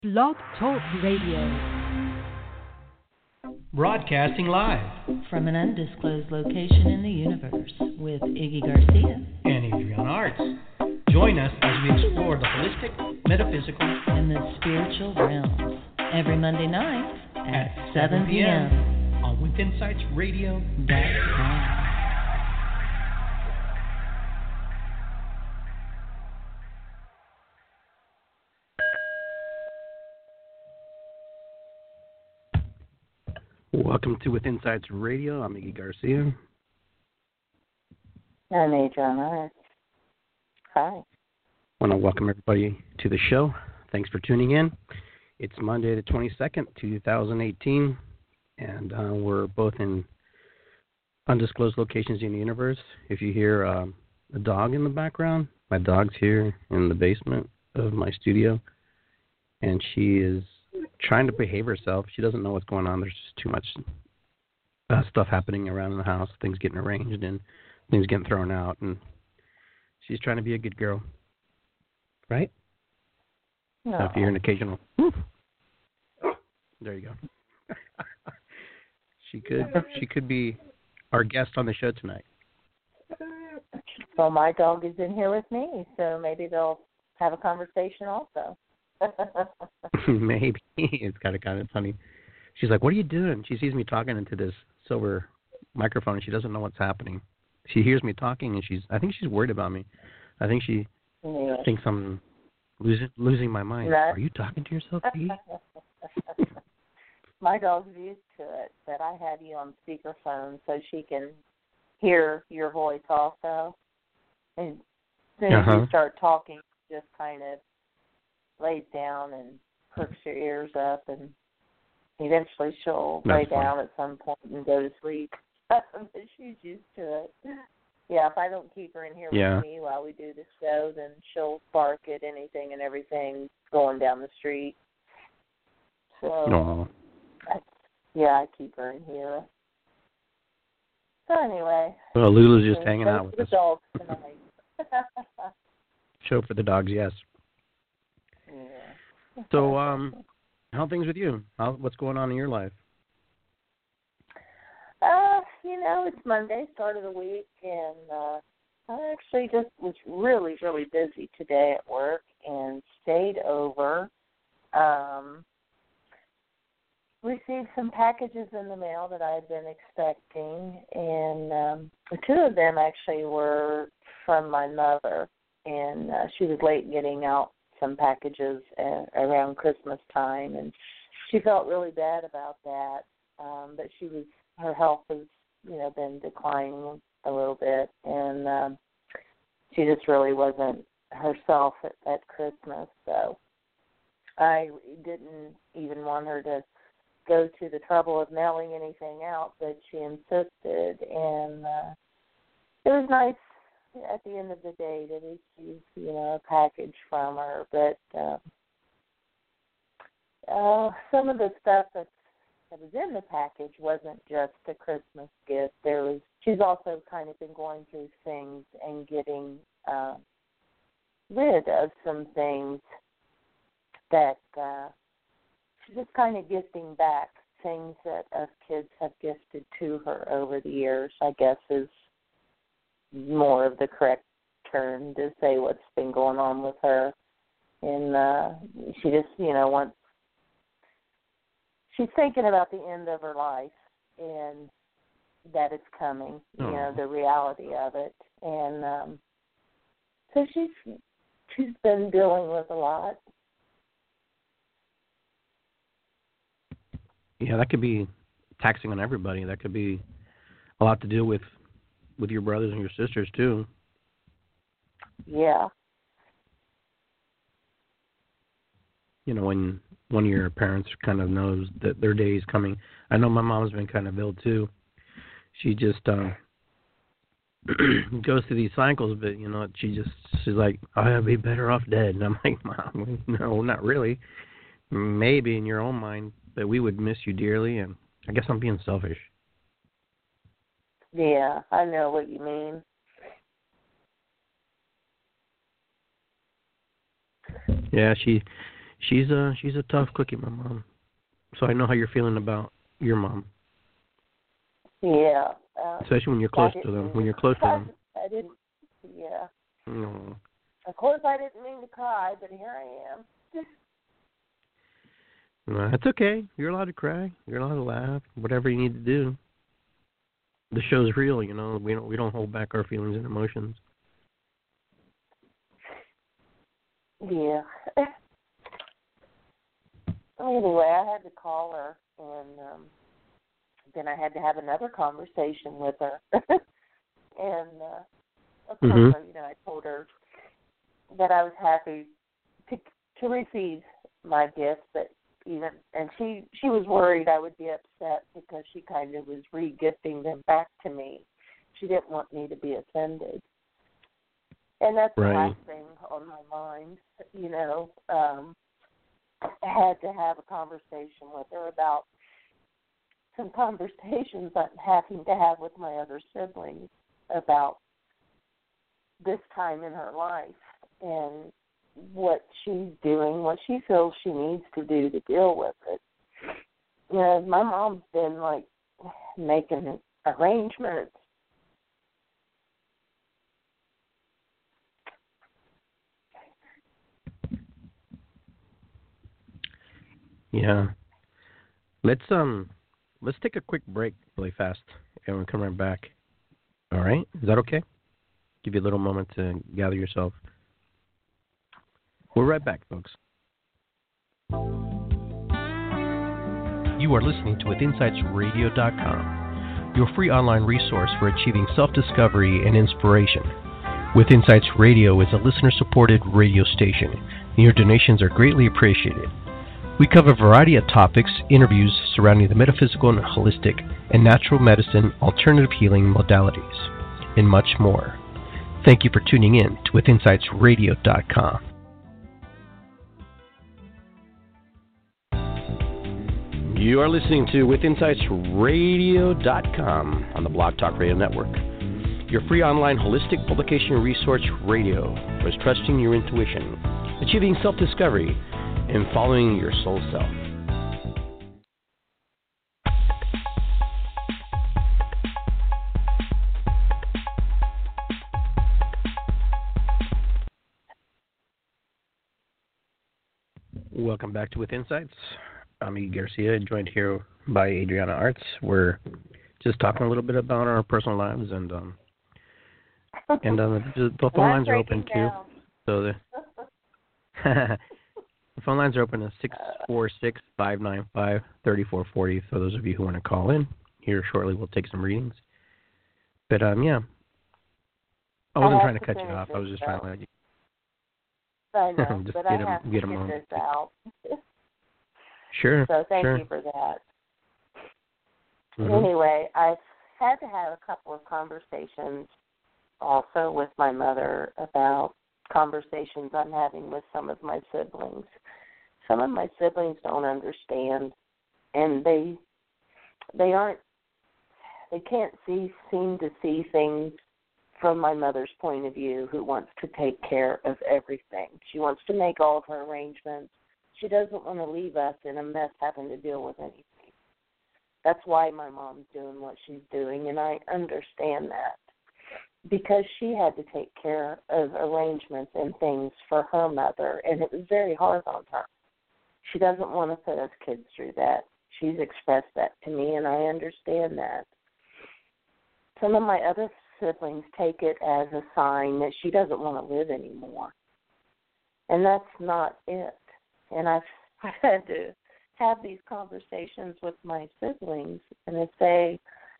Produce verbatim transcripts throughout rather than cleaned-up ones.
Blog Talk Radio. Broadcasting live from an undisclosed location in the universe with Iggy Garcia and Adriana Arts. Join us as we explore the holistic, metaphysical, and the spiritual realms every Monday night at, at seven p.m. on with insights radio dot com. Welcome to With Insights Radio. I'm Iggy Garcia. I'm Adriana Arts. Hi. I want to welcome everybody to the show. Thanks for tuning in. It's Monday the twenty-second, twenty eighteen, and uh, we're both in undisclosed locations in the universe. If you hear uh, a dog in the background, my dog's here in the basement of my studio, and she is trying to behave herself. She doesn't know what's going on. There's just too much uh, stuff happening around in the house, things getting arranged and things getting thrown out, and she's trying to be a good girl, right? No. So if you hear an occasional, woof, there you go. she could she could be our guest on the show tonight. Well, my dog is in here with me, so maybe they'll have a conversation also. Maybe. It's kind of kind of funny. She's like, "What are you doing?" She sees me talking into this silver microphone, and she doesn't know what's happening. She hears me talking, and she's I think she's worried about me. I think she yeah. thinks I'm losing losing my mind. That, Are you talking to yourself, Pete? My dog's used to it, but I have you on speakerphone so she can hear your voice also. And as soon as uh-huh. you start talking, just kind of lays down and perks your ears up, and eventually she'll That's lay funny. down at some point and go to sleep. But she's used to it. Yeah, if I don't keep her in here yeah. with me while we do the show, then she'll bark at anything and everything going down the street. So, No. I, yeah, I keep her in here. So anyway. Well, Lulu's just so hanging show out for with the us. dogs tonight. Show for the dogs, yes. Yeah. So, um, how are things with you? How, what's going on in your life? Uh, you know, it's Monday, start of the week, and uh, I actually just was really, really busy today at work and stayed over. Um, received some packages in the mail that I had been expecting, and um, two of them actually were from my mother, and uh, she was late getting out some packages uh, around Christmas time, and she felt really bad about that, um, but she was her health has, you know, been declining a little bit, and um, she just really wasn't herself at, at Christmas. So I didn't even want her to go to the trouble of mailing anything out, but she insisted, and uh, it was nice at the end of the day to receive, you know, a package from her. But uh, uh, some of the stuff that's that was in the package wasn't just a Christmas gift. There was she's also kind of been going through things and getting uh, rid of some things that uh, she's just kind of gifting back things that us kids have gifted to her over the years, I guess is more of the correct term to say what's been going on with her. And uh, she just, you know, wants she's thinking about the end of her life and that it's coming, you Oh. know, the reality of it. And um, so she's she's been dealing with a lot. Yeah, that could be taxing on everybody. That could be a lot to deal with with your brothers and your sisters, too. Yeah. You know, when one of your parents kind of knows that their day is coming. I know my mom's been kind of ill, too. She just uh, goes through these cycles, but, you know, she just, she's like, I'll be better off dead. And I'm like, Mom, no, not really. Maybe in your own mind, but we would miss you dearly, and I guess I'm being selfish. Yeah, I know what you mean. Yeah, she She's a she's a tough cookie, my mom. So I know how you're feeling about your mom. Yeah. Um, Especially when you're close to them. When you're close to them. I didn't. Yeah. No. Of course, I didn't mean to cry, but here I am. No, that's okay. You're allowed to cry. You're allowed to laugh. Whatever you need to do. The show's real, you know. We don't we don't hold back our feelings and emotions. Yeah. Anyway, I had to call her, and um, then I had to have another conversation with her. and uh, of course, mm-hmm. you know, I told her that I was happy to to receive my gift, but even and she she was worried I would be upset because she kind of was re-gifting them back to me. She didn't want me to be offended. And that's right. the last thing on my mind, you know. Um, I had to have a conversation with her about some conversations I'm having to have with my other siblings about this time in her life and what she's doing, what she feels she needs to do to deal with it. You know, my mom's been, like, making arrangements. Yeah. Let's um let's take a quick break really fast and we'll come right back. All right? Is that okay? Give you a little moment to gather yourself. We're right back, folks. You are listening to with insights radio dot com, your free online resource for achieving self-discovery and inspiration. With Insights Radio is a listener-supported radio station, and your donations are greatly appreciated. We cover a variety of topics, interviews surrounding the metaphysical and holistic and natural medicine, alternative healing modalities, and much more. Thank you for tuning in to with insights radio dot com. You are listening to with insights radio dot com on the Blog Talk Radio Network, your free online holistic publication resource radio for trusting your intuition, achieving self-discovery, and following your soul self. Welcome back to With Insights. I'm Iggy Garcia, joined here by Adriana Arts. We're just talking a little bit about our personal lives, and um, and uh, the, the phone lines are open too. So the The phone lines are open at six four six, five nine five, three four four zero for those of you who want to call in. Here shortly we'll take some readings. But, um, yeah. I wasn't I trying to cut you off. I was just out. trying to let you. I know, just but get I them, have to get get them this out. Sure. So thank sure. you for that. Mm-hmm. Anyway, I've had to have a couple of conversations also with my mother about conversations I'm having with some of my siblings. Some of my siblings don't understand, and they they aren't they can't see seem to see things from my mother's point of view, who wants to take care of everything. She wants to make all of her arrangements. She doesn't want to leave us in a mess having to deal with anything. That's why my mom's doing what she's doing, and I understand that. Because she had to take care of arrangements and things for her mother, and it was very hard on her. She doesn't want to put us kids through that. She's expressed that to me, and I understand that. Some of my other siblings take it as a sign that she doesn't want to live anymore. And that's not it. And I've, I've had to have these conversations with my siblings and I say,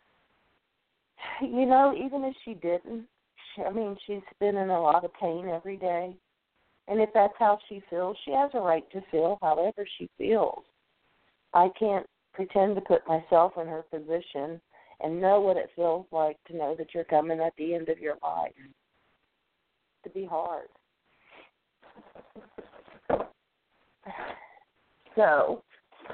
you know, even if she didn't, she, I mean, she's been in a lot of pain every day. And if that's how she feels, she has a right to feel however she feels. I can't pretend to put myself in her position and know what it feels like to know that you're coming at the end of your life. To be hard. So,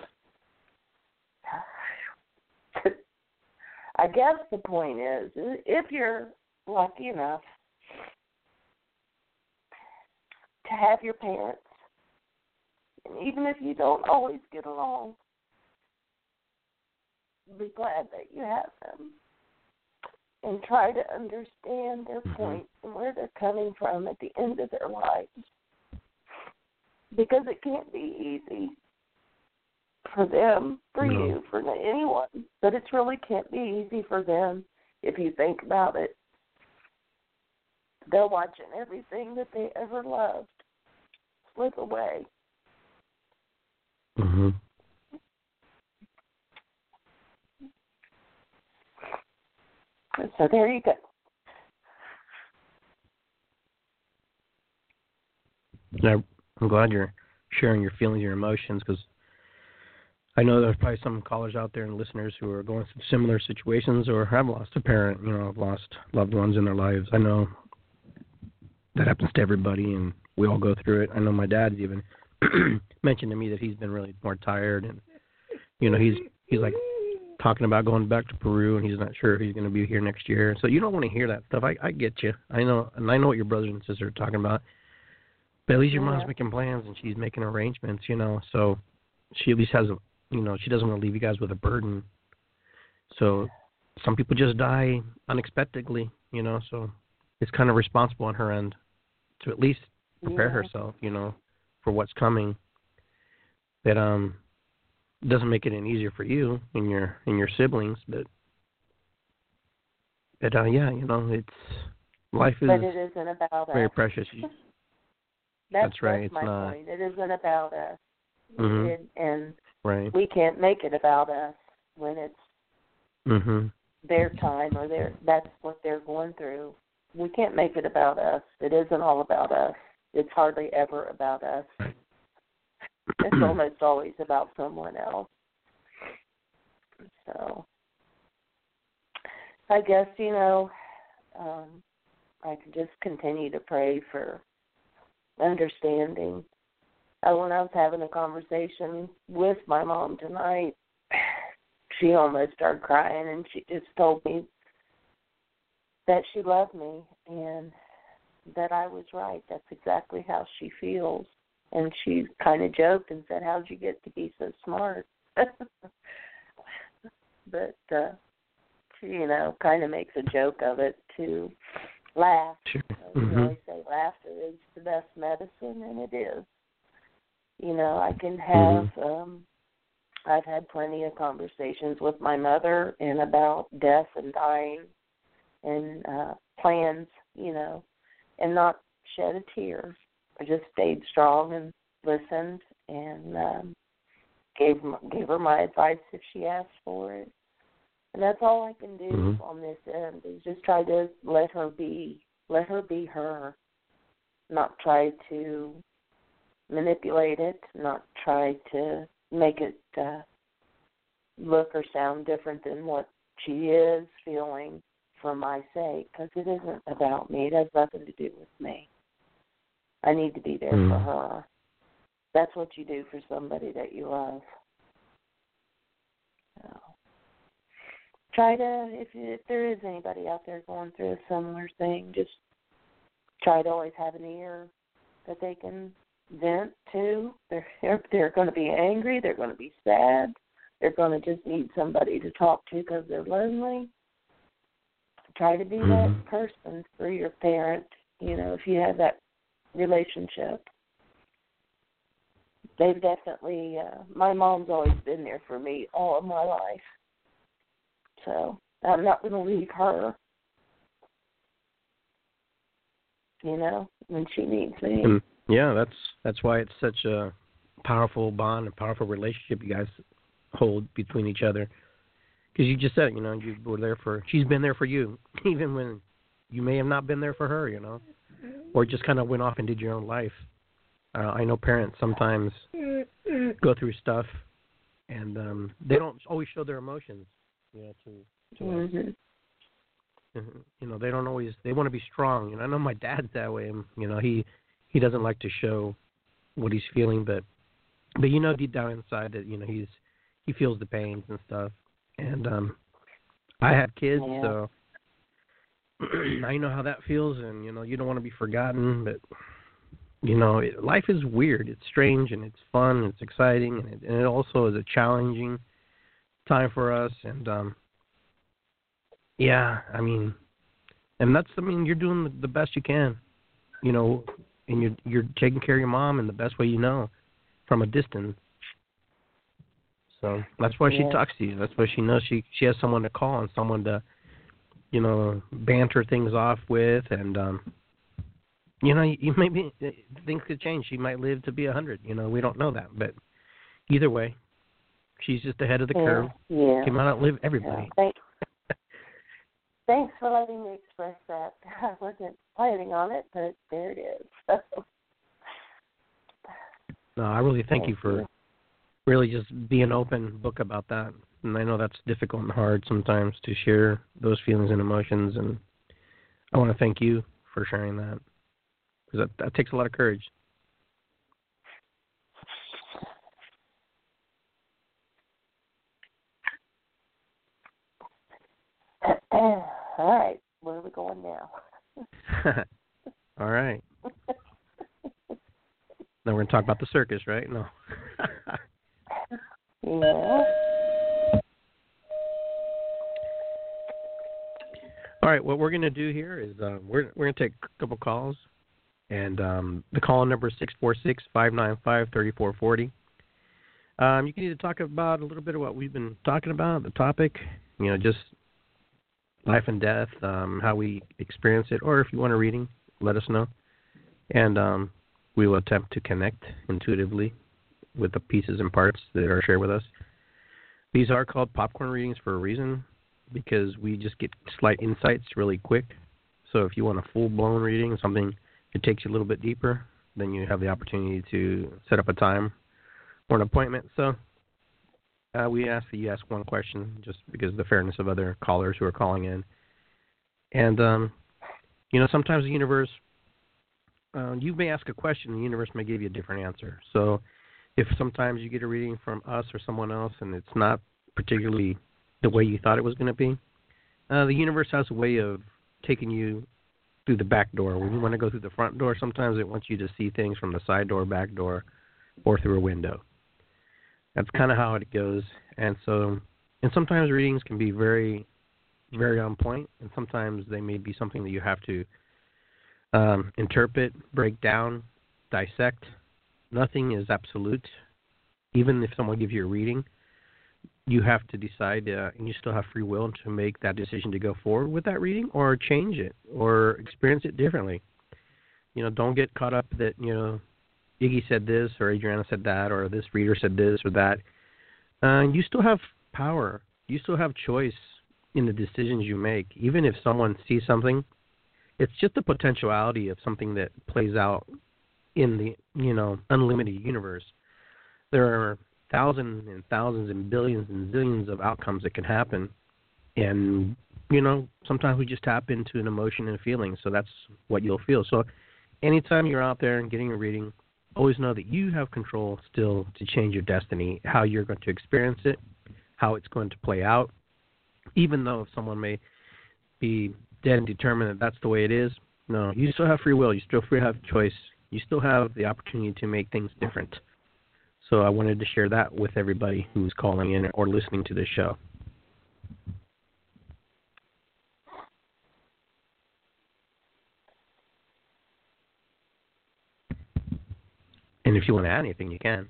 I guess the point is, if you're lucky enough to have your parents And even if you don't always get along, be glad that you have them. And try to understand their mm-hmm. point and where they're coming from at the end of their lives. Because it can't be easy for them, for no. you, for anyone. But it really can't be easy for them if you think about it. They're watching everything that they ever loved slip away. Mm-hmm. So there you go. And I'm glad you're sharing your feelings, your emotions, because I know there's probably some callers out there and listeners who are going through similar situations or have lost a parent, you know, have lost loved ones in their lives. I know that happens to everybody, and we all go through it. I know my dad's even mentioned to me that he's been really more tired, and, you know, he's he's like talking about going back to Peru, and he's not sure if he's going to be here next year. So you don't want to hear that stuff. I, I get you. I know, and I know what your brothers and sisters are talking about. But at least your mom's yeah. making plans, and she's making arrangements, you know. So she at least has a, you know, she doesn't want to leave you guys with a burden. So some people just die unexpectedly, you know. So it's kind of responsible on her end to at least prepare yeah. herself, you know, for what's coming. That um doesn't make it any easier for you and your and your siblings, but but uh, yeah, you know, it's life is but it isn't about very us. precious. That's, that's right. That's it's my not. point. It isn't about us. Mm-hmm. It, and right. we can't make it about us when it's Mm-hmm. their time or their that's what they're going through. We can't make it about us. It isn't all about us. It's hardly ever about us. It's almost always about someone else. So I guess, you know, um, I can just continue to pray for understanding. Uh, when I was having a conversation with my mom tonight, she almost started crying, and she just told me that she loved me and that I was right. That's exactly how she feels. And she kind of joked and said, how'd you get to be so smart? But, uh, she, you know, kind of makes a joke of it to laugh. Sure. We Mm-hmm. always say laughter is the best medicine, and it is. You know, I can have, mm-hmm. um, I've had plenty of conversations with my mother and about death and dying and uh, plans, you know, and not shed a tear. I just stayed strong and listened and um, gave gave her my advice if she asked for it. And that's all I can do mm-hmm. on this end is just try to let her be, let her be her, not try to manipulate it, not try to make it uh, look or sound different than what she is feeling for my sake, because it isn't about me. It has nothing to do with me. I need to be there mm. for her. That's what you do for somebody that you love. So, try to, if, if there is anybody out there going through a similar thing, just try to always have an ear that they can vent to. They're, they're, they're going to be angry. They're going to be sad. They're going to just need somebody to talk to because they're lonely. Try to be mm-hmm. that person for your parent, you know, if you have that relationship. They've definitely, uh, my mom's always been there for me all of my life. So I'm not going to leave her, you know, when she needs me. And yeah, that's that's why it's such a powerful bond, a powerful relationship you guys hold between each other. Because you just said, you know, you were there for, she's been there for you, even when you may have not been there for her, you know, or just kind of went off and did your own life. Uh, I know parents sometimes go through stuff, and um, they don't always show their emotions, you know, to, to mm-hmm. us. You know, they don't always, they want to be strong. And I know my dad's that way. You know, he, he doesn't like to show what he's feeling, but, but you know deep down inside that, you know, he's, he feels the pains and stuff. And um, I have kids, yeah. so I know how that feels. And, you know, you don't want to be forgotten, but you know, it, life is weird. It's strange, and it's fun, and it's exciting, and it, and it also is a challenging time for us. And, um, yeah, I mean, and that's, I mean, you're doing the, the best you can, you know, and you're, you're taking care of your mom in the best way you know from a distance. So that's why she yeah. talks to you. That's why she knows she, she has someone to call and someone to, you know, banter things off with. And, um, you know, you, you maybe things could change. She might live to be a hundred. You know, we don't know that. But either way, she's just ahead of the yeah. curve. Yeah. Can outlive everybody. Yeah. Thanks. Thanks for letting me express that. I wasn't planning on it, but there it is. No, I really thank, thank you for you. really just being an open book about that. And I know that's difficult and hard sometimes to share those feelings and emotions. And I want to thank you for sharing that, because that, that takes a lot of courage. All right, where are we going now? All right. Now we're going to talk about the circus, right? No. Yeah. All right, what we're going to do here is uh, we're we're going to take a couple calls, and um, the call number is six four six, five nine five, three four four zero. Um, you can either talk about a little bit of what we've been talking about, the topic, you know, just life and death, um, how we experience it, or if you want a reading, let us know. And um, we will attempt to connect intuitively with the pieces and parts that are shared with us. These are called popcorn readings for a reason, because we just get slight insights really quick. So if you want a full-blown reading, something that takes you a little bit deeper, then you have the opportunity to set up a time or an appointment. So uh, we ask that you ask one question, just because of the fairness of other callers who are calling in. And, um, you know, sometimes the universe, uh, you may ask a question, the universe may give you a different answer. So if sometimes you get a reading from us or someone else and it's not particularly the way you thought it was going to be, uh, the universe has a way of taking you through the back door. When you want to go through the front door, sometimes it wants you to see things from the side door, back door, or through a window. That's kind of how it goes. And so, and sometimes readings can be very, very on point, and sometimes they may be something that you have to um, interpret, break down, dissect. Nothing is absolute. Even if someone gives you a reading, you have to decide, uh, and you still have free will to make that decision to go forward with that reading or change it or experience it differently. You know, don't get caught up that, you know, Iggy said this or Adriana said that or this reader said this or that. Uh, you still have power. You still have choice in the decisions you make. Even if someone sees something, it's just the potentiality of something that plays out in the, you know, unlimited universe. There are thousands and thousands and billions and zillions of outcomes that can happen. And, you know, sometimes we just tap into an emotion and a feeling, so that's what you'll feel. So anytime you're out there and getting a reading, always know that you have control still to change your destiny, how you're going to experience it, how it's going to play out. Even though if someone may be dead and determined that that's the way it is, no, you still have free will. You still free have choice. You still have the opportunity to make things different. So I wanted to share that with everybody who's calling in or listening to this show. And if you want to add anything, you can.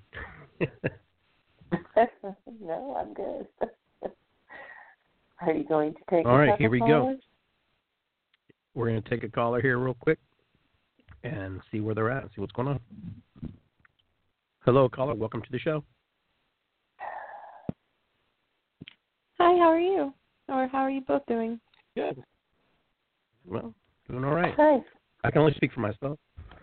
No, I'm good. Are you going to take All a right, couple here we callers? go. We're going to take a caller here real quick and see where they're at, see what's going on. Hello, caller. Welcome to the show. Hi, how are you? Or how are you both doing? Good. Well, doing all right. Hi. I can only speak for myself.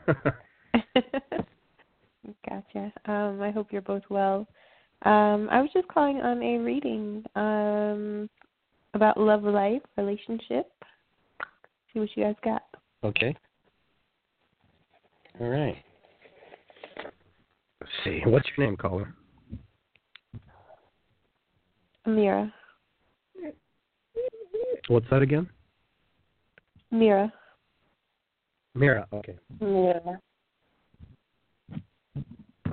Gotcha. Um, I hope you're both well. Um, I was just calling on a reading um, about love life, relationship. See what you guys got. Okay. All right. Let's see. What's your name, caller? Amira. What's that again? Mira. Mira. Okay. Yeah.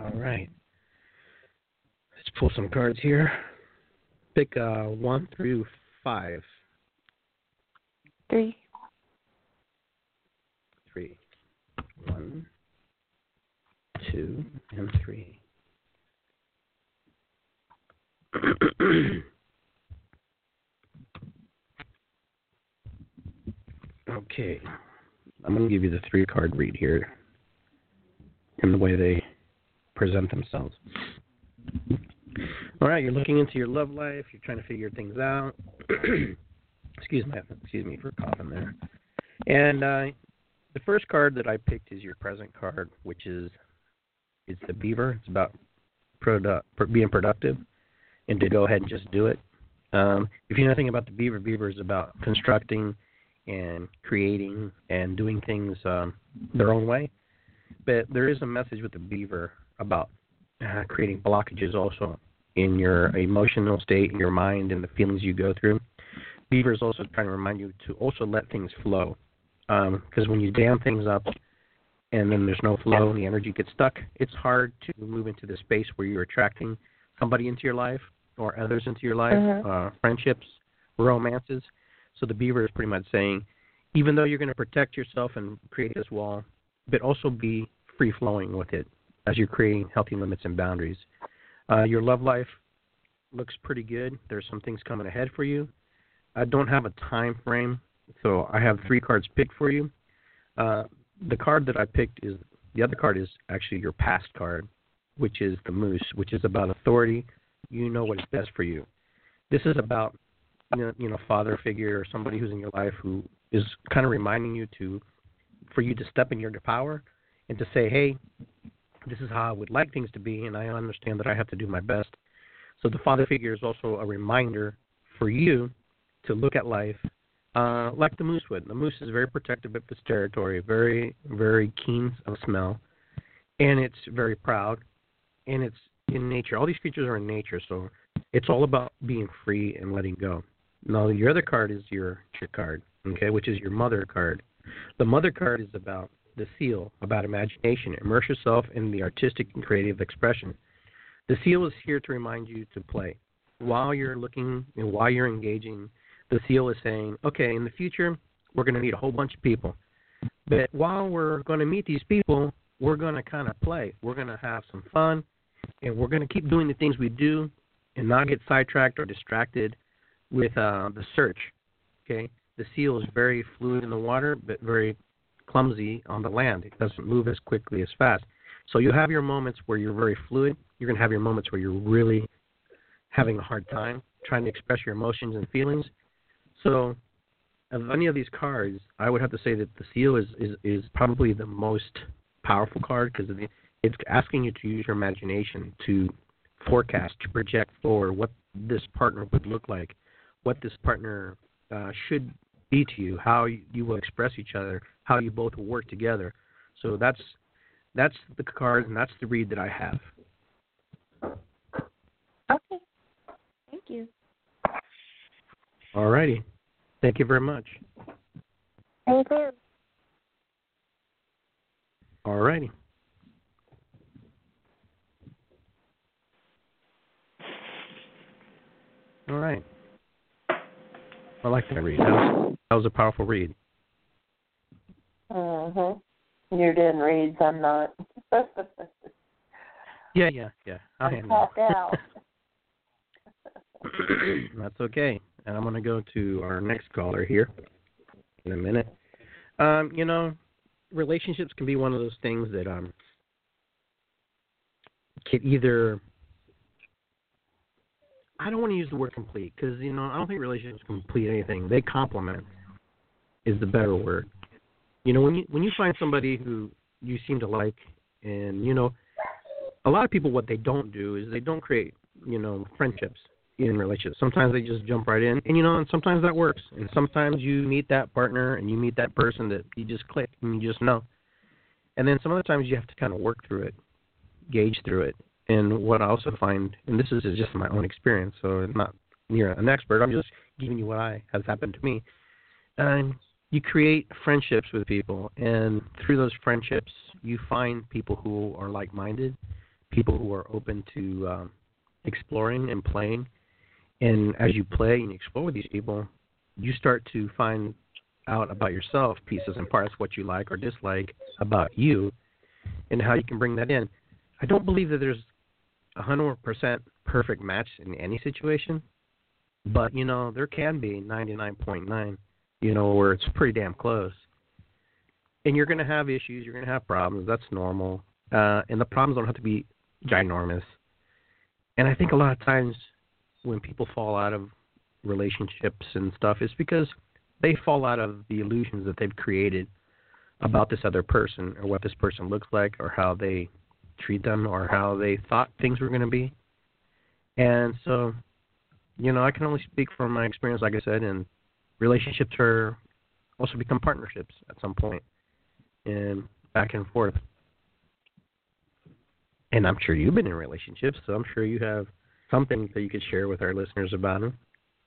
All right. Let's pull some cards here. Pick uh, one through five. Three. Three. One, two, and three. Okay. I'm going to give you the three card read here in the way they present themselves. All right, you're looking into your love life. You're trying to figure things out. excuse me, excuse me for coughing there. And uh, the first card that I picked is your present card, which is it's the beaver. It's about produ- being productive and to go ahead and just do it. Um, if you know anything about the beaver, beaver is about constructing and creating and doing things um, their own way. But there is a message with the beaver about uh, creating blockages also in your emotional state, in your mind, and the feelings you go through. Beaver is also trying to remind you to also let things flow. Because um, when you dam things up and then there's no flow and the energy gets stuck, it's hard to move into the space where you're attracting somebody into your life or others into your life, uh-huh. uh, friendships, romances. So the beaver is pretty much saying, even though you're going to protect yourself and create this wall, but also be free-flowing with it as you're creating healthy limits and boundaries. Uh, your love life looks pretty good. There's some things coming ahead for you. I don't have a time frame, so I have three cards picked for you. Uh, the card that I picked is, the other card is actually your past card, which is the moose, which is about authority. You know what is best for you. This is about, you know, you know, father figure or somebody who's in your life who is kind of reminding you to, for you to step in your power and to say, hey, this is how I would like things to be, and I understand that I have to do my best. So the father figure is also a reminder for you to look at life uh, like the moose would. The moose is very protective of its territory, very, very keen of smell, and it's very proud, and it's in nature. All these creatures are in nature, so it's all about being free and letting go. Now, your other card is your, your card, okay, which is your mother card. The mother card is about the seal, about imagination. Immerse yourself in the artistic and creative expression. The seal is here to remind you to play. While you're looking and while you're engaging, the seal is saying, okay, in the future, we're going to meet a whole bunch of people. But while we're going to meet these people, we're going to kind of play. We're going to have some fun, and we're going to keep doing the things we do and not get sidetracked or distracted with uh, the search, okay? The seal is very fluid in the water, but very clumsy on the land. It doesn't move as quickly as fast. So you have your moments where you're very fluid. You're going to have your moments where you're really having a hard time trying to express your emotions and feelings. So of any of these cards, I would have to say that the seal is, is, is probably the most powerful card because it's asking you to use your imagination to forecast, to project forward what this partner would look like, what this partner uh, should be to you, how you, you will express each other, how you both will work together. So that's that's the card, and that's the read that I have. Okay. Thank you. All righty. Thank you very much. Thank you. All righty. All right. I like that read. That was, that was a powerful read. Mm-hmm. You're doing reads, I'm not. yeah, yeah, yeah. I I'm am. tapped out. That's okay. And I'm going to go to our next caller here in a minute. Um, you know, relationships can be one of those things that um can either, I don't want to use the word complete because, you know, I don't think relationships complete anything. They complement is the better word. You know, when you when you find somebody who you seem to like, and, you know, a lot of people, what they don't do is they don't create, you know, friendships in relationships. Sometimes they just jump right in, and, you know, and sometimes that works. And sometimes you meet that partner and you meet that person that you just click and you just know. And then some other times you have to kind of work through it, gauge through it. And what I also find, and this is just my own experience, so I'm not near an expert, I'm just giving you what I has happened to me. And you create friendships with people, and through those friendships, you find people who are like-minded, people who are open to um, exploring and playing. And as you play and explore with these people, you start to find out about yourself, pieces and parts, what you like or dislike about you, and how you can bring that in. I don't believe that there's a one hundred percent perfect match in any situation, but, you know, there can be ninety-nine point nine, you know, where it's pretty damn close. And you're going to have issues. You're going to have problems. That's normal. Uh, and the problems don't have to be ginormous. And I think a lot of times when people fall out of relationships and stuff, it's because they fall out of the illusions that they've created about this other person or what this person looks like or how they treat them or how they thought things were going to be. And so, you know, I can only speak from my experience, like I said, and relationships are also become partnerships at some point and back and forth. And I'm sure you've been in relationships, so I'm sure you have something that you could share with our listeners about them.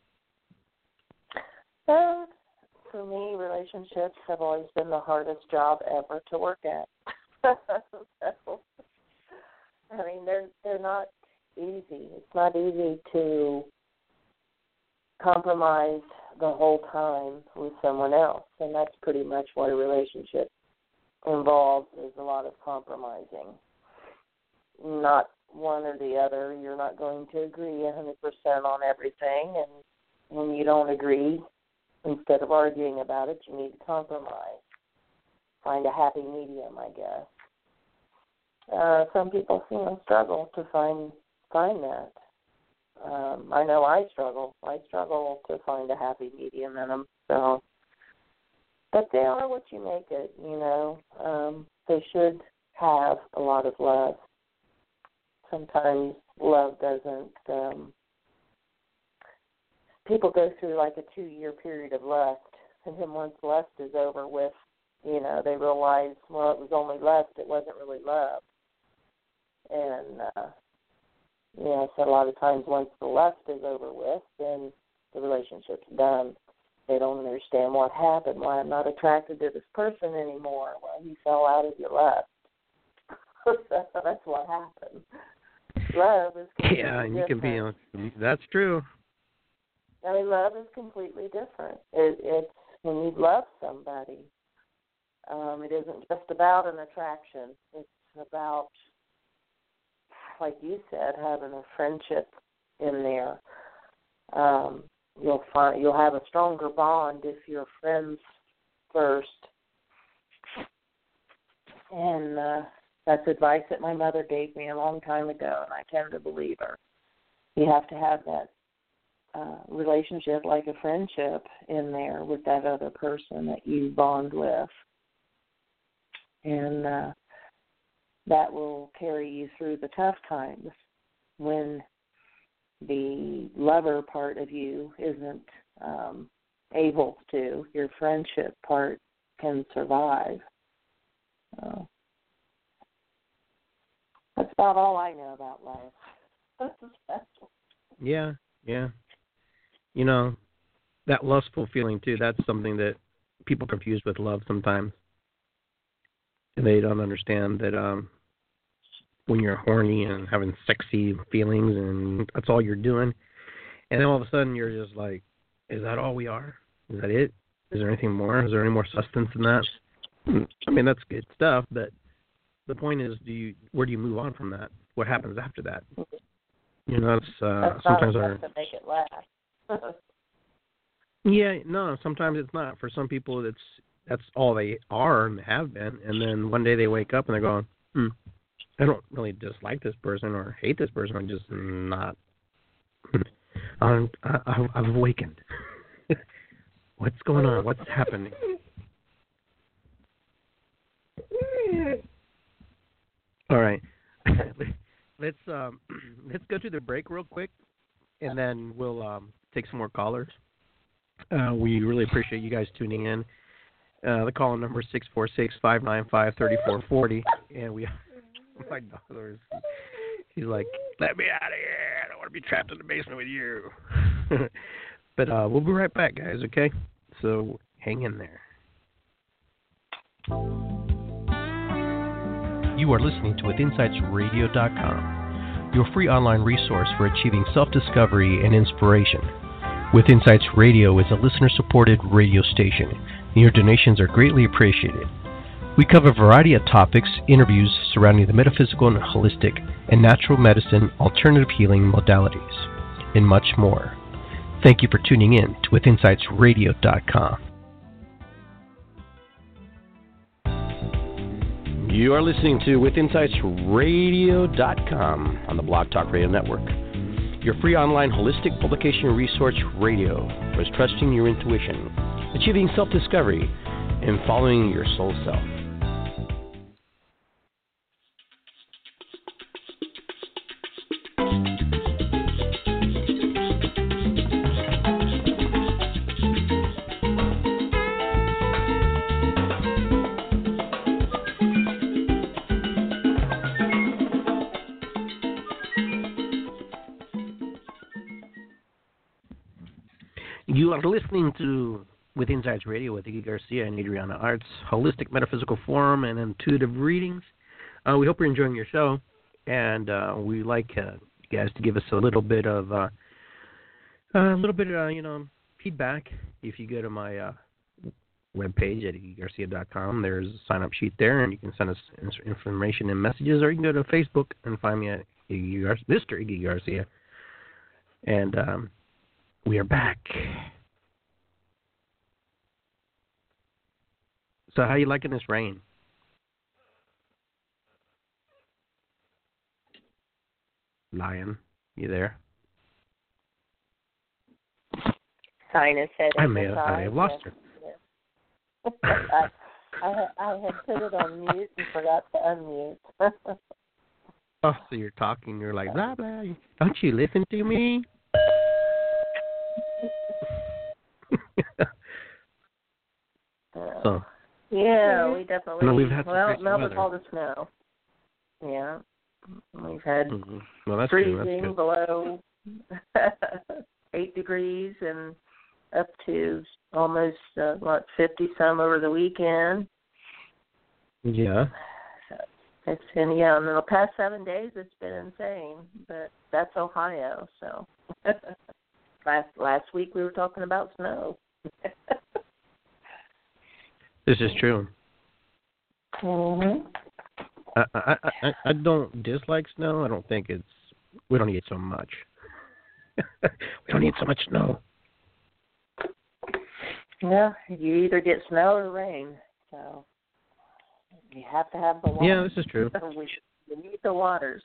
Uh, for me, relationships have always been the hardest job ever to work at. So, I mean, they're they're not easy. It's not easy to compromise the whole time with someone else, and that's pretty much what a relationship involves, is a lot of compromising. Not one or the other. You're not going to agree one hundred percent on everything, and when you don't agree, instead of arguing about it, you need to compromise. Find a happy medium, I guess. Uh, some people, you know, struggle to find find that. Um, I know I struggle. I struggle to find a happy medium in them. So, but they are what you make it. You know, um, they should have a lot of love. Sometimes love doesn't. Um, people go through like a two-year period of lust, and then once lust is over with, you know, they realize, well, it was only lust. It wasn't really love. And, uh, you know, so a lot of times once the lust is over with, then the relationship's done. They don't understand what happened, why I'm not attracted to this person anymore. Well, you fell out of your lust. So that's what happened. Love is completely Yeah, and you different. can be, that's true. I mean, love is completely different. It, it's when you love somebody, um, it isn't just about an attraction. It's about, like you said, having a friendship in there. Um, you'll find you'll have a stronger bond if you're friends first. And uh, that's advice that my mother gave me a long time ago, and I tend to believe her. You have to have that uh, relationship, like a friendship, in there with that other person that you bond with. And uh, that will carry you through the tough times when the lover part of you isn't um, able to. Your friendship part can survive. Uh, that's about all I know about love. Yeah, yeah. You know, that lustful feeling, too, that's something that people confuse with love sometimes. They don't understand that um, when you're horny and having sexy feelings and that's all you're doing, and then all of a sudden you're just like, is that all we are? Is that it? Is there anything more? Is there any more substance than that? I mean, that's good stuff, but the point is, do you where do you move on from that? What happens after that? You know, that's, uh, that's sometimes not our... enough to make it last. Yeah, no, sometimes it's not. For some people, it's that's all they are and have been, and then one day they wake up and they're going, hmm, I don't really dislike this person or hate this person. I'm just not. I'm, I, I've awakened. What's going on? What's happening? All right, let's um, let's go to the break real quick, and then we'll um, take some more callers. Uh, we really appreciate you guys tuning in. Uh, the call number is six four six, five nine five, three four four zero, and we, my daughter is, she's like, let me out of here. I don't want to be trapped in the basement with you. But uh, we'll be right back, guys, okay? So hang in there. You are listening to with insights radio dot com, your free online resource for achieving self-discovery and inspiration. With Insights Radio is a listener-supported radio station, and your donations are greatly appreciated. We cover a variety of topics, interviews surrounding the metaphysical and holistic and natural medicine, alternative healing modalities, and much more. Thank you for tuning in to with insights radio dot com. You are listening to with insights radio dot com on the Blog Talk Radio Network, your free online holistic publication resource radio for trusting your intuition, achieving self-discovery, and following your soul self. You are listening to With Insights Radio with Iggy Garcia and Adriana Arts, Holistic Metaphysical Forum and Intuitive Readings. Uh, we hope you're enjoying your show, and uh, we like uh, you guys to give us a little bit of uh, a little bit of uh, you know feedback. If you go to my uh, webpage at iggy garcia dot com, there's a sign-up sheet there, and you can send us information and messages, or you can go to Facebook and find me at Iggy Gar- Mister Iggy Garcia. And um, we are back. So how you liking this rain? Lion, you there? Sinus head. I may have, I have lost her. I, I, I had put it on mute and forgot to unmute. Oh, so you're talking, you're like, blah, blah. Don't you listen to me? So, yeah, we definitely. No, we've had some well, now weather. with all the snow. Yeah, we've had mm-hmm. well, that's freezing good. That's good. below eight degrees and up to almost uh, what fifty some over the weekend. Yeah. So it's been yeah, and in the past seven days it's been insane. But that's Ohio, so last last week we were talking about snow. This is true. Mm-hmm. I, I I I don't dislike snow. I don't think it's. We don't need so much. We don't need so much snow. Yeah, you either get snow or rain, so you have to have the water. Yeah, this is true. we, we need the waters.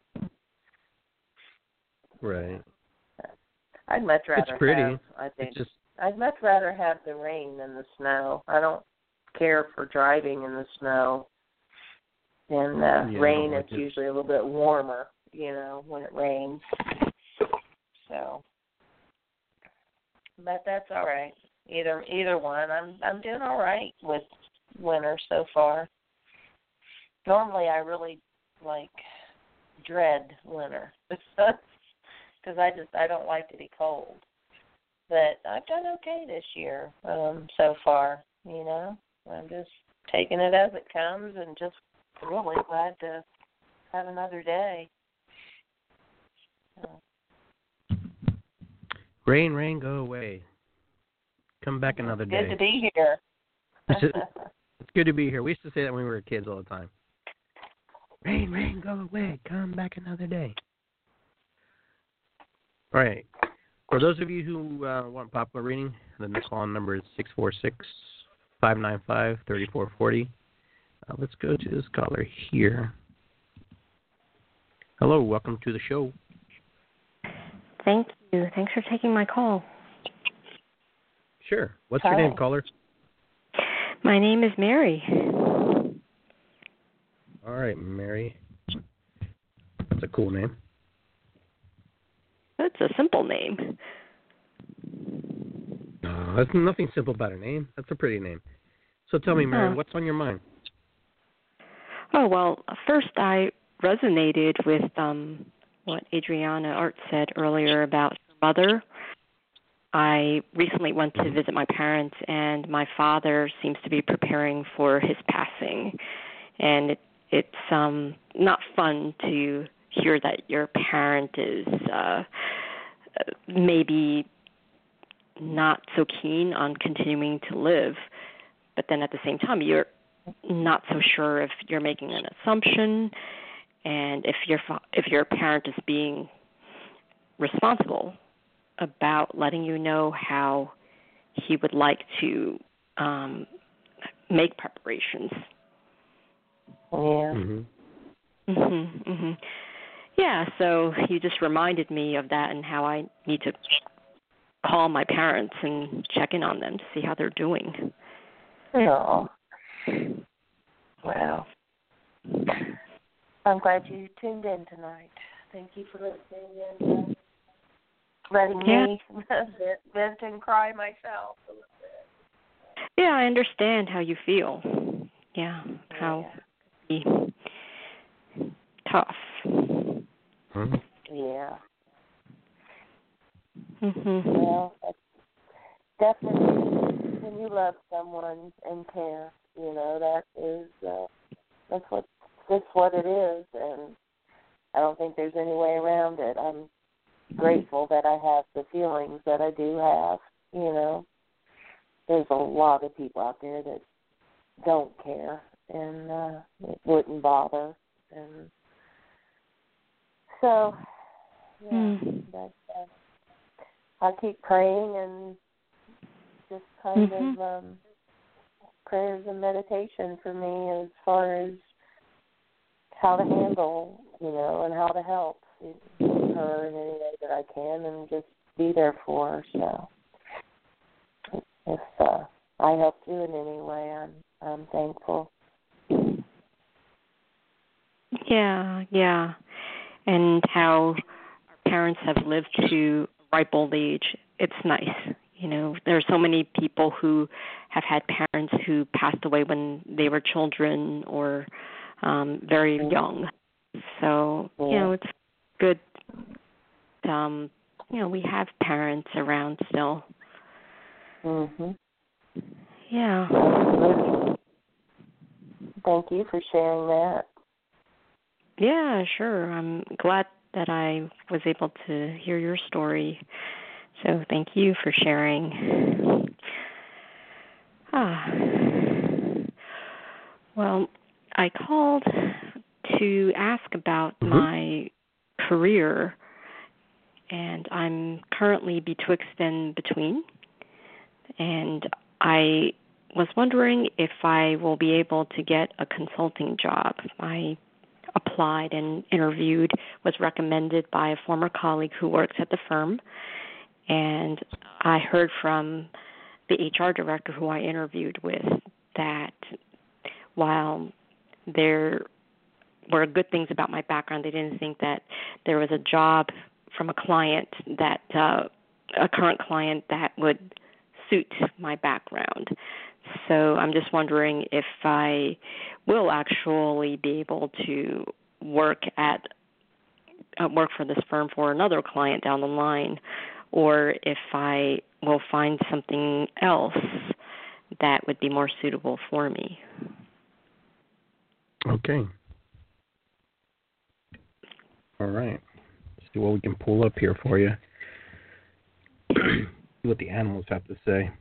Right. I'd much rather It's pretty. have. I think It's just. I'd much rather have the rain than the snow. I don't care for driving in the snow. And uh, Yeah, rain, like it's it. usually a little bit warmer, you know, when it rains. So, but that's all right. Either either one. I'm I'm doing all right with winter so far. Normally, I really like dread winter because I just I don't like to be cold. But I've done okay this year um, so far. You know, I'm just taking it as it comes and just really glad to have another day. So. Rain, rain, go away. Come back another Good day. to be here. It's, it's good to be here. We used to say that when we were kids all the time. Rain, rain, go away. Come back another day. All right. For those of you who uh, want popular reading, the next call number is six four six, five nine five, three four four zero. Uh, let's go to this caller here. Hello, welcome to the show. Thank you. Thanks for taking my call. Sure. What's Hi. your name, caller? My name is Mary. All right, Mary. That's a cool name. That's a simple name. No, there's nothing simple about a name. That's a pretty name. So tell me, Mary, Uh-huh. what's on your mind? Oh, well, first I resonated with um, what Adriana Art said earlier about her mother. I recently went to visit my parents, and my father seems to be preparing for his passing. And it, it's um, not fun to hear that your parent is uh, maybe not so keen on continuing to live, but then at the same time, you're not so sure if you're making an assumption and if your if your parent is being responsible about letting you know how he would like to um, make preparations. Yeah. Mhm. Mhm. Mhm. Yeah. So you just reminded me of that and how I need to call my parents and check in on them to see how they're doing. Oh. Wow. I'm glad you tuned in tonight. Thank you for listening and uh, letting yeah. me vent and cry myself a little bit. Yeah, I understand how you feel. Yeah, how yeah. it can be tough. Mm-hmm. Yeah. Mhm. Well, that's definitely when you love someone and care, you know, that is uh, that's what that's what it is, and I don't think there's any way around it. I'm grateful that I have the feelings that I do have. You know, there's a lot of people out there that don't care and uh, it wouldn't bother, and so yeah, mm. that's. Uh, I keep praying and just kind mm-hmm. of um, prayers and meditation for me as far as how to handle, you know, and how to help her in any way that I can and just be there for her. So if uh, I helped you in any way, I'm I'm thankful. Yeah, yeah. And how our parents have lived to ripe old age. It's nice. You know, there are so many people who have had parents who passed away when they were children or um, very young. So, you know, it's good. Um, you know, we have parents around still. Mhm. Yeah. Thank you for sharing that. Yeah, sure. I'm glad that I was able to hear your story. So thank you for sharing. Ah. Well, I called to ask about mm-hmm. my career, and I'm currently betwixt and between. And I was wondering if I will be able to get a consulting job. I applied and interviewed, was recommended by a former colleague who works at the firm, and I heard from the H R director who I interviewed with that while there were good things about my background, they didn't think that there was a job from a client that, uh, a current client that would suit my background. So I'm just wondering if I will actually be able to work at uh, work for this firm for another client down the line, or if I will find something else that would be more suitable for me. Okay. All right. Let's see what we can pull up here for you. See what the animals have to say.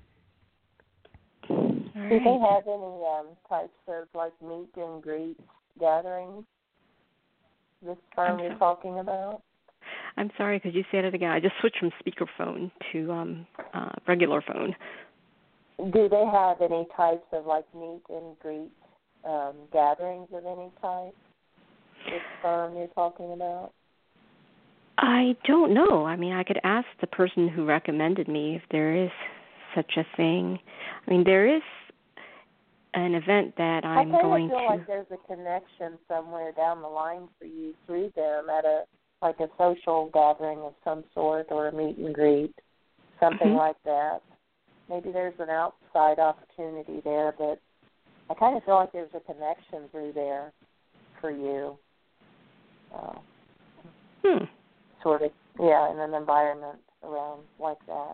Do they have any um, types of like meet and greet gatherings? This firm you're talking about? I'm sorry, could you say that again? I just switched from speakerphone to um, uh, regular phone. Do they have any types of like meet and greet um, gatherings of any type? This firm you're talking about? I don't know. I mean, I could ask the person who recommended me if there is such a thing. I mean, there is an event that I'm I going to. I feel to. like there's a connection somewhere down the line for you through them at a like a social gathering of some sort or a meet and greet, something mm-hmm. like that. Maybe there's an outside opportunity there, but I kind of feel like there's a connection through there for you. Uh, hmm. Sort of, yeah, in an environment around like that.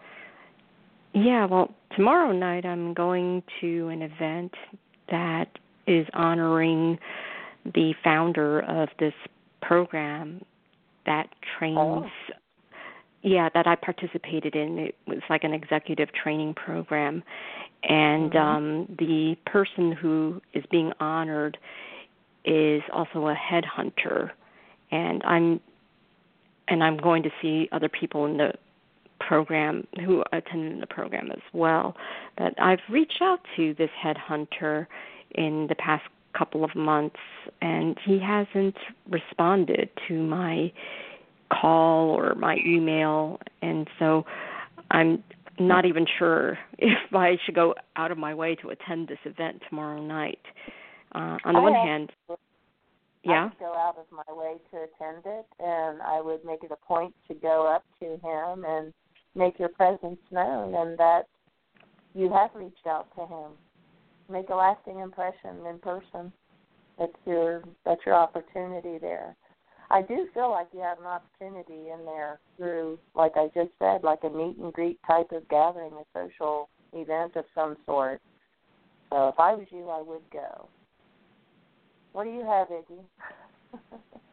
Yeah, well, tomorrow night I'm going to an event that is honoring the founder of this program that trains, oh. yeah, that I participated in. It was like an executive training program. And mm-hmm. um, the person who is being honored is also a headhunter. And I'm and I'm going to see other people in the program who attended the program as well. But I've reached out to this headhunter in the past couple of months, and he hasn't responded to my call or my email, and so I'm not even sure if I should go out of my way to attend this event tomorrow night. Uh, on the I one have, hand, yeah? I would go out of my way to attend it, and I would make it a point to go up to him and make your presence known, and that you have reached out to him. Make a lasting impression in person. That's your that's your opportunity there. I do feel like you have an opportunity in there through, like I just said, like a meet and greet type of gathering, a social event of some sort. So if I was you, I would go. What do you have, Iggy?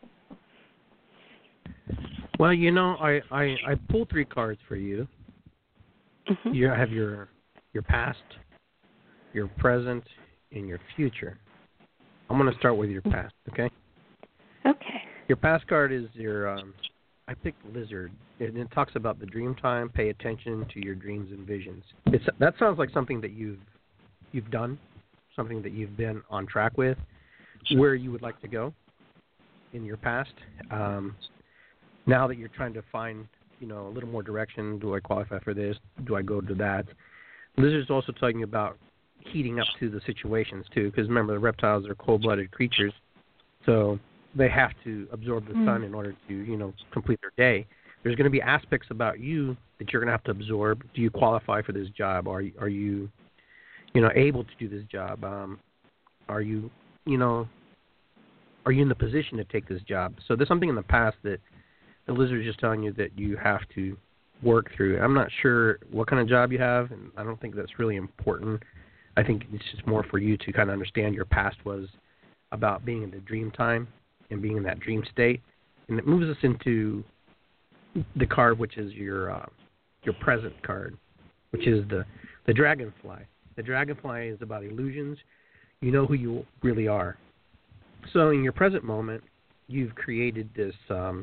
Well, you know, I, I, I pulled three cards for you. Mm-hmm. You have your your past, your present, and your future. I'm going to start with your past, okay? Okay. Your past card is your, um, I picked lizard, and it talks about the dream time, pay attention to your dreams and visions. It's, that sounds like something that you've you've done, something that you've been on track with, where you would like to go in your past. Um, now that you're trying to find, you know, a little more direction, do I qualify for this? Do I go to that? Lizard's also talking about heating up to the situations, too, because remember, the reptiles are cold-blooded creatures, so they have to absorb the mm. sun in order to, you know, complete their day. There's going to be aspects about you that you're going to have to absorb. Do you qualify for this job? Are you, are you, you know, able to do this job? Um, are you, you know, are you in the position to take this job? So there's something in the past that the lizard is just telling you that you have to work through. I'm not sure what kind of job you have, and I don't think that's really important. I think it's just more for you to kind of understand your past was about being in the dream time and being in that dream state. And it moves us into the card, which is your uh, your present card, which is the, the dragonfly. The dragonfly is about illusions. You know who you really are. So in your present moment, you've created this um,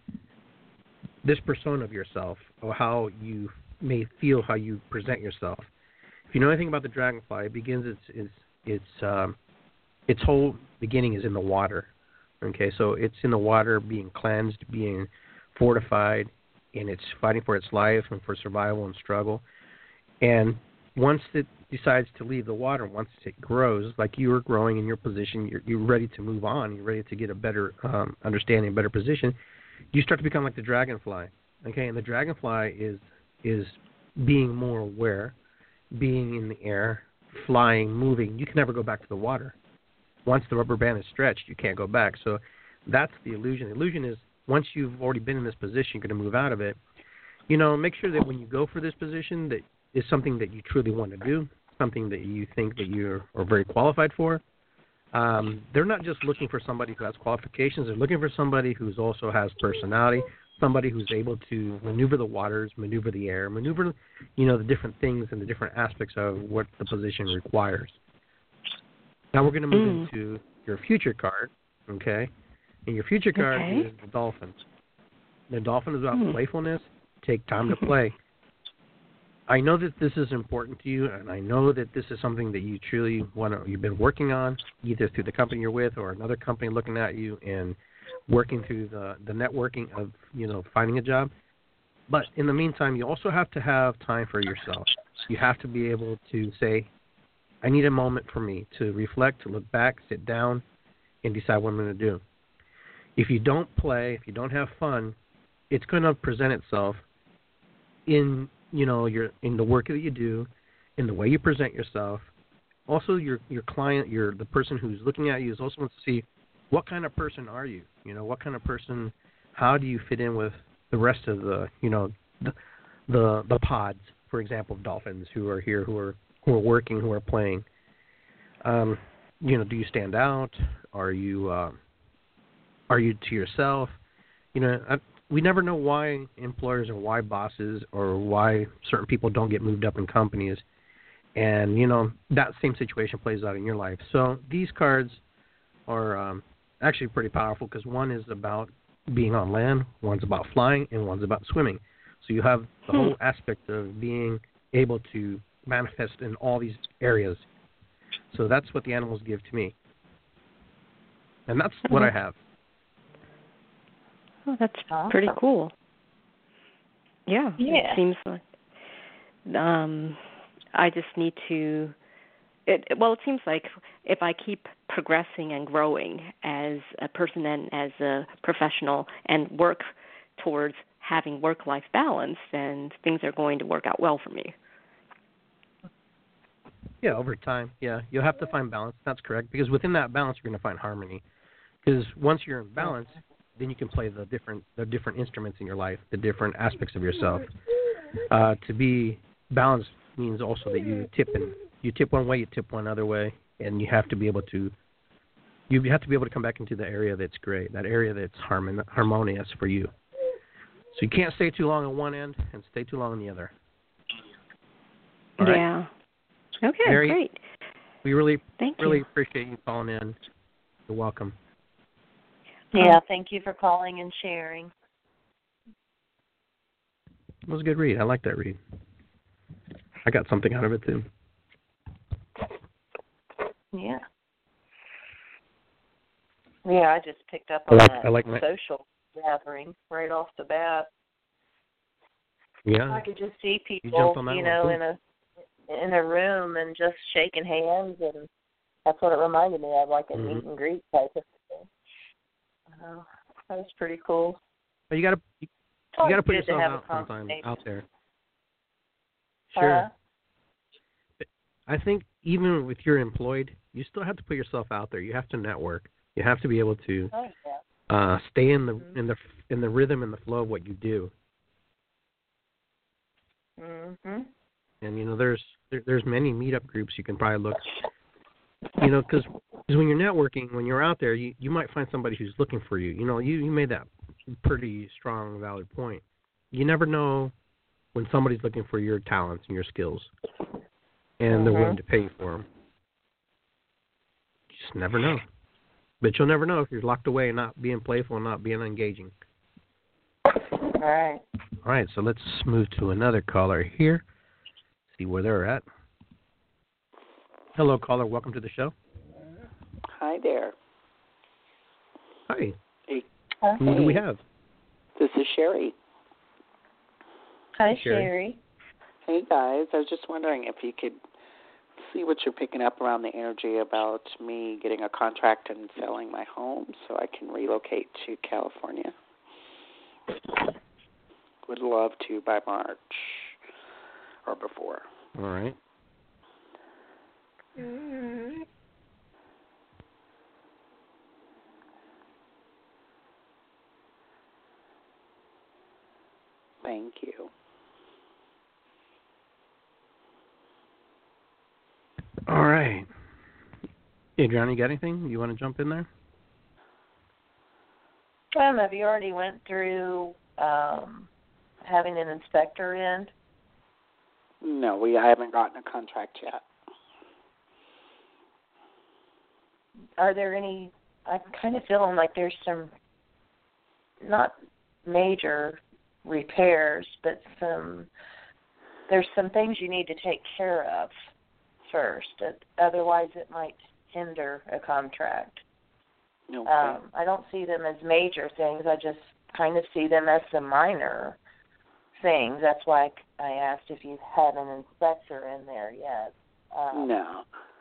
this persona of yourself, or how you may feel, how you present yourself. If you know anything about the dragonfly, it begins its its its um, its whole beginning is in the water. Okay, so it's in the water, being cleansed, being fortified, and it's fighting for its life and for survival and struggle. And once it decides to leave the water, once it grows, like you are growing in your position, you're, you're ready to move on, you're ready to get a better um, understanding, a better position, you start to become like the dragonfly. Okay, and the dragonfly is is being more aware, being in the air, flying, moving. You can never go back to the water. Once the rubber band is stretched, you can't go back. So that's the illusion. The illusion is once you've already been in this position, you're going to move out of it. You know, make sure that when you go for this position, that it's something that you truly want to do, something that you think that you are very qualified for. Um, they're not just looking for somebody who has qualifications. They're looking for somebody who also has personality, somebody who's able to maneuver the waters, maneuver the air, maneuver, you know, the different things and the different aspects of what the position requires. Now we're going to move mm. into your future card, okay? And your future card okay. is the dolphin. The dolphin is about mm. playfulness. Take time to play. I know that this is important to you, and I know that this is something that you truly want to, you've been working on, either through the company you're with or another company looking at you and working through the, the networking of, you know, finding a job. But in the meantime, you also have to have time for yourself. You have to be able to say, I need a moment for me to reflect, to look back, sit down, and decide what I'm going to do. If you don't play, if you don't have fun, it's going to present itself in, you know, your in the work that you do, in the way you present yourself. Also, your your client, your the person who's looking at you is also wants to see what kind of person are you. You know, what kind of person? How do you fit in with the rest of the, you know, the the, the pods, for example, of dolphins who are here, who are who are working, who are playing. Um, you know, do you stand out? Are you uh, are you to yourself? You know, I, we never know why employers or why bosses or why certain people don't get moved up in companies. And, you know, that same situation plays out in your life. So these cards are um, actually pretty powerful because one is about being on land, one's about flying, and one's about swimming. So you have the hmm. whole aspect of being able to manifest in all these areas. So that's what the animals give to me. And that's what I have. Oh, that's pretty cool. Yeah. Yeah. It seems like um, I just need to, it, well, it seems like if I keep progressing and growing as a person and as a professional and work towards having work-life balance, then things are going to work out well for me. Yeah, over time, yeah. You'll have to find balance. That's correct. Because within that balance, you're going to find harmony. Because once you're in balance, then you can play the different the different instruments in your life, the different aspects of yourself. Uh, to be balanced means also that you tip and you tip one way, you tip one other way, and you have to be able to you have to be able to come back into the area that's great, that area that's harmon, harmonious for you. So you can't stay too long on one end and stay too long on the other. All right? Yeah. Okay, Mary, great. We really Thank really you. appreciate you calling in. You're welcome. Yeah, thank you for calling and sharing. It was a good read. I like that read. I got something out of it, too. Yeah. Yeah, I just picked up I on like, that I like my, social gathering right off the bat. Yeah. I could just see you, people, you you one, know, too. in a in a room and just shaking hands, and that's what it reminded me of, like a mm-hmm. meet and greet type of thing. Uh, that was pretty cool. But you gotta you, you gotta put yourself to out sometime out there. Uh-huh. Sure. I think even if you're employed, you still have to put yourself out there. You have to network. You have to be able to oh, yeah. uh, stay in the mm-hmm. in the in the rhythm and the flow of what you do. Mhm. And you know, there's there, there's many meetup groups you can probably look. You know, because when you're networking, when you're out there, you, you might find somebody who's looking for you. You know, you, you made that pretty strong, valid point. You never know when somebody's looking for your talents and your skills, and mm-hmm. they're willing to pay you for them. You just never know. But you'll never know if you're locked away and not being playful and not being engaging. All right. All right, so let's move to another caller here. See where they're at. Hello, caller. Welcome to the show. Hi there. Hi. Hey. Hi. Who do we have? This is Sherry. Hi, Sherry. Sherry. Hey, guys. I was just wondering if you could see what you're picking up around the energy about me getting a contract and selling my home so I can relocate to California. Would love to by March or before. All right. Mm-hmm. Thank you. All right. Adriana, you got anything? You want to jump in there? Um, have you already went through um, having an inspector in? No, we I haven't gotten a contract yet. Are there any, I'm kind of feeling like there's some, not major repairs, but some, there's some things you need to take care of first. Otherwise, it might hinder a contract. Okay. Um, I don't see them as major things. I just kind of see them as some minor things. That's why I asked if you had an inspector in there yet. Um, no.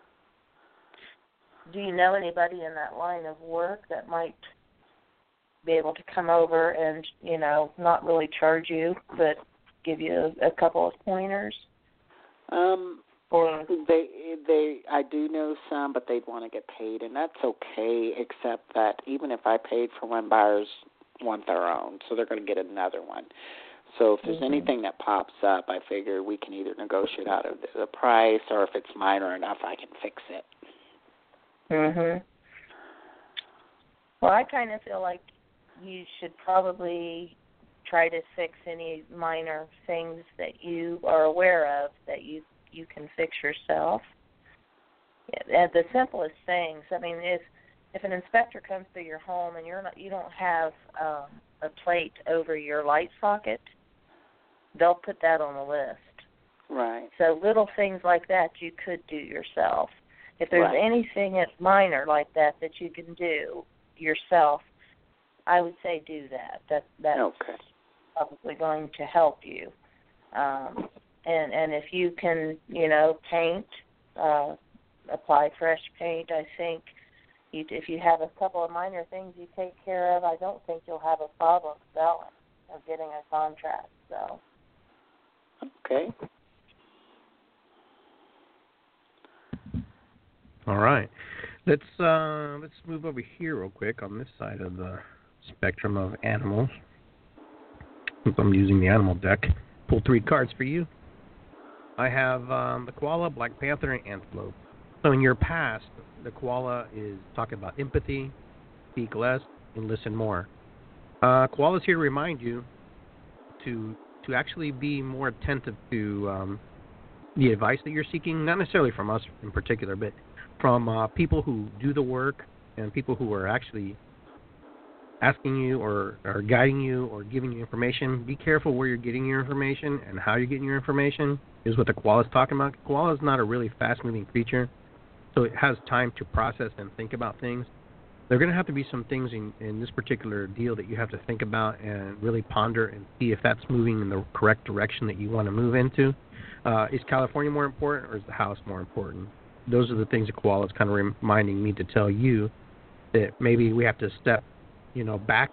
Do you know anybody in that line of work that might be able to come over and, you know, not really charge you, but give you a, a couple of pointers? Um, or they, they, I do know some, but they'd want to get paid, and that's okay, except that even if I paid for one, buyers want their own, so they're going to get another one. So if there's mm-hmm. anything that pops up, I figure we can either negotiate out of the price, or if it's minor enough, I can fix it. Mhm. Well, I kind of feel like you should probably try to fix any minor things that you are aware of that you you can fix yourself. And the simplest things. I mean, if if an inspector comes through your home and you're not, you don't have um, a plate over your light socket, they'll put that on the list. Right. So little things like that you could do yourself. If there's Right. anything that's minor like that that you can do yourself, I would say do that. That that's Okay. probably going to help you. Um, and and if you can, you know, paint, uh, apply fresh paint. I think you, if you have a couple of minor things you take care of, I don't think you'll have a problem selling or getting a contract. So. Okay. All right. Let's uh, let's move over here real quick on this side of the spectrum of animals. Since I'm using the animal deck, pull three cards for you. I have um, the koala, black panther, and antelope. So in your past, the koala is talking about empathy, speak less, and listen more. Uh, koala is here to remind you to to actually be more attentive to um, the advice that you're seeking, not necessarily from us in particular, but from uh, people who do the work and people who are actually asking you or, or guiding you or giving you information. Be careful where you're getting your information and how you're getting your information is what the koala is talking about. Koala is not a really fast-moving creature, so it has time to process and think about things. There are going to have to be some things in, in this particular deal that you have to think about and really ponder and see if that's moving in the correct direction that you want to move into. Uh, is California more important or is the house more important? Those are the things that koala is kind of reminding me to tell you that maybe we have to step, you know, back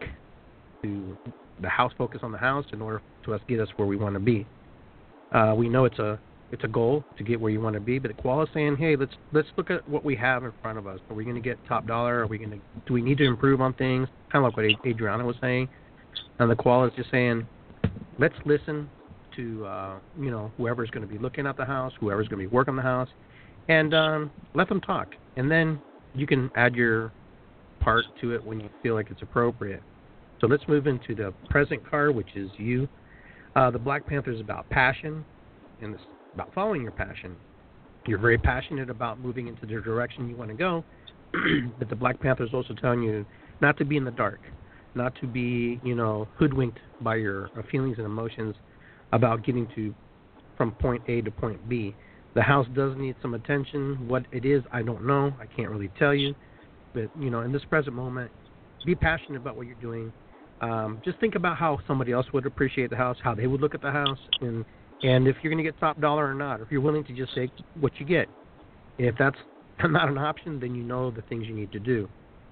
to the house, focus on the house in order to us get us where we want to be. Uh, we know it's a it's a goal to get where you want to be, but the koala is saying, hey, let's let's look at what we have in front of us. Are we going to get top dollar? Are we going to do we need to improve on things? Kind of like what Adriana was saying. And the koala is just saying, let's listen to uh, you know whoever's going to be looking at the house, whoever's going to be working the house, and um, let them talk. And then you can add your part to it when you feel like it's appropriate. So let's move into the present card, which is you. Uh, the Black Panther is about passion, and it's about following your passion. You're very passionate about moving into the direction you want to go, but the Black Panther is also telling you not to be in the dark, not to be, you know, hoodwinked by your feelings and emotions about getting to from point A to point B. The house does need some attention. What it is, I don't know. I can't really tell you. But, you know, in this present moment, be passionate about what you're doing. Um, just think about how somebody else would appreciate the house, how they would look at the house, and and if you're going to get top dollar or not, or if you're willing to just take what you get. If that's not an option, then you know the things you need to do.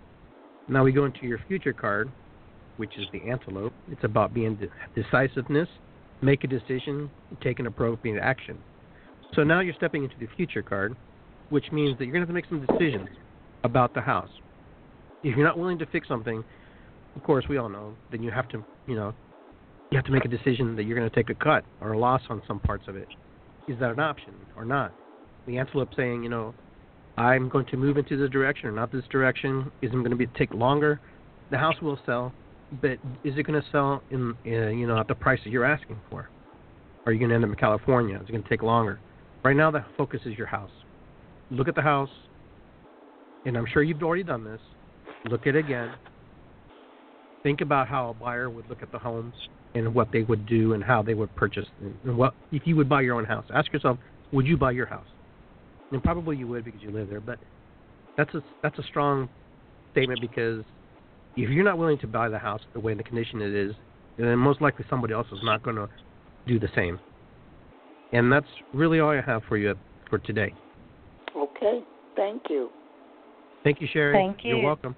Now we go into your future card, which is the antelope. It's about being de- decisiveness, make a decision, take an appropriate action. So now you're stepping into the future card, which means that you're going to have to make some decisions about the house. If you're not willing to fix something, of course, we all know, then you have to, you know, you have to make a decision that you're going to take a cut or a loss on some parts of it. Is that an option or not? The antelope saying, you know, I'm going to move into this direction or not this direction. Is it going to be take longer? The house will sell, but is it going to sell in, in, you know, at the price that you're asking for? Or are you going to end up in California? Is it going to take longer? Right now, the focus is your house. Look at the house, and I'm sure you've already done this. Look at it again. Think about how a buyer would look at the homes and what they would do and how they would purchase. And what if you would buy your own house? Ask yourself, would you buy your house? And probably you would because you live there. But that's a that's a strong statement because if you're not willing to buy the house the way the condition it is, then most likely somebody else is not going to do the same. And that's really all I have for you for today. Okay. Thank you. Thank you, Sherry. Thank you. You're welcome.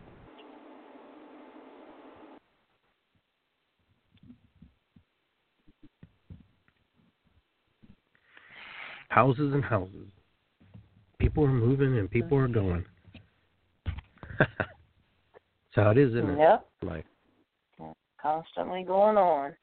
Houses and houses. People are moving and people are going. That's how it is, isn't it? Yep. Life. Constantly going on.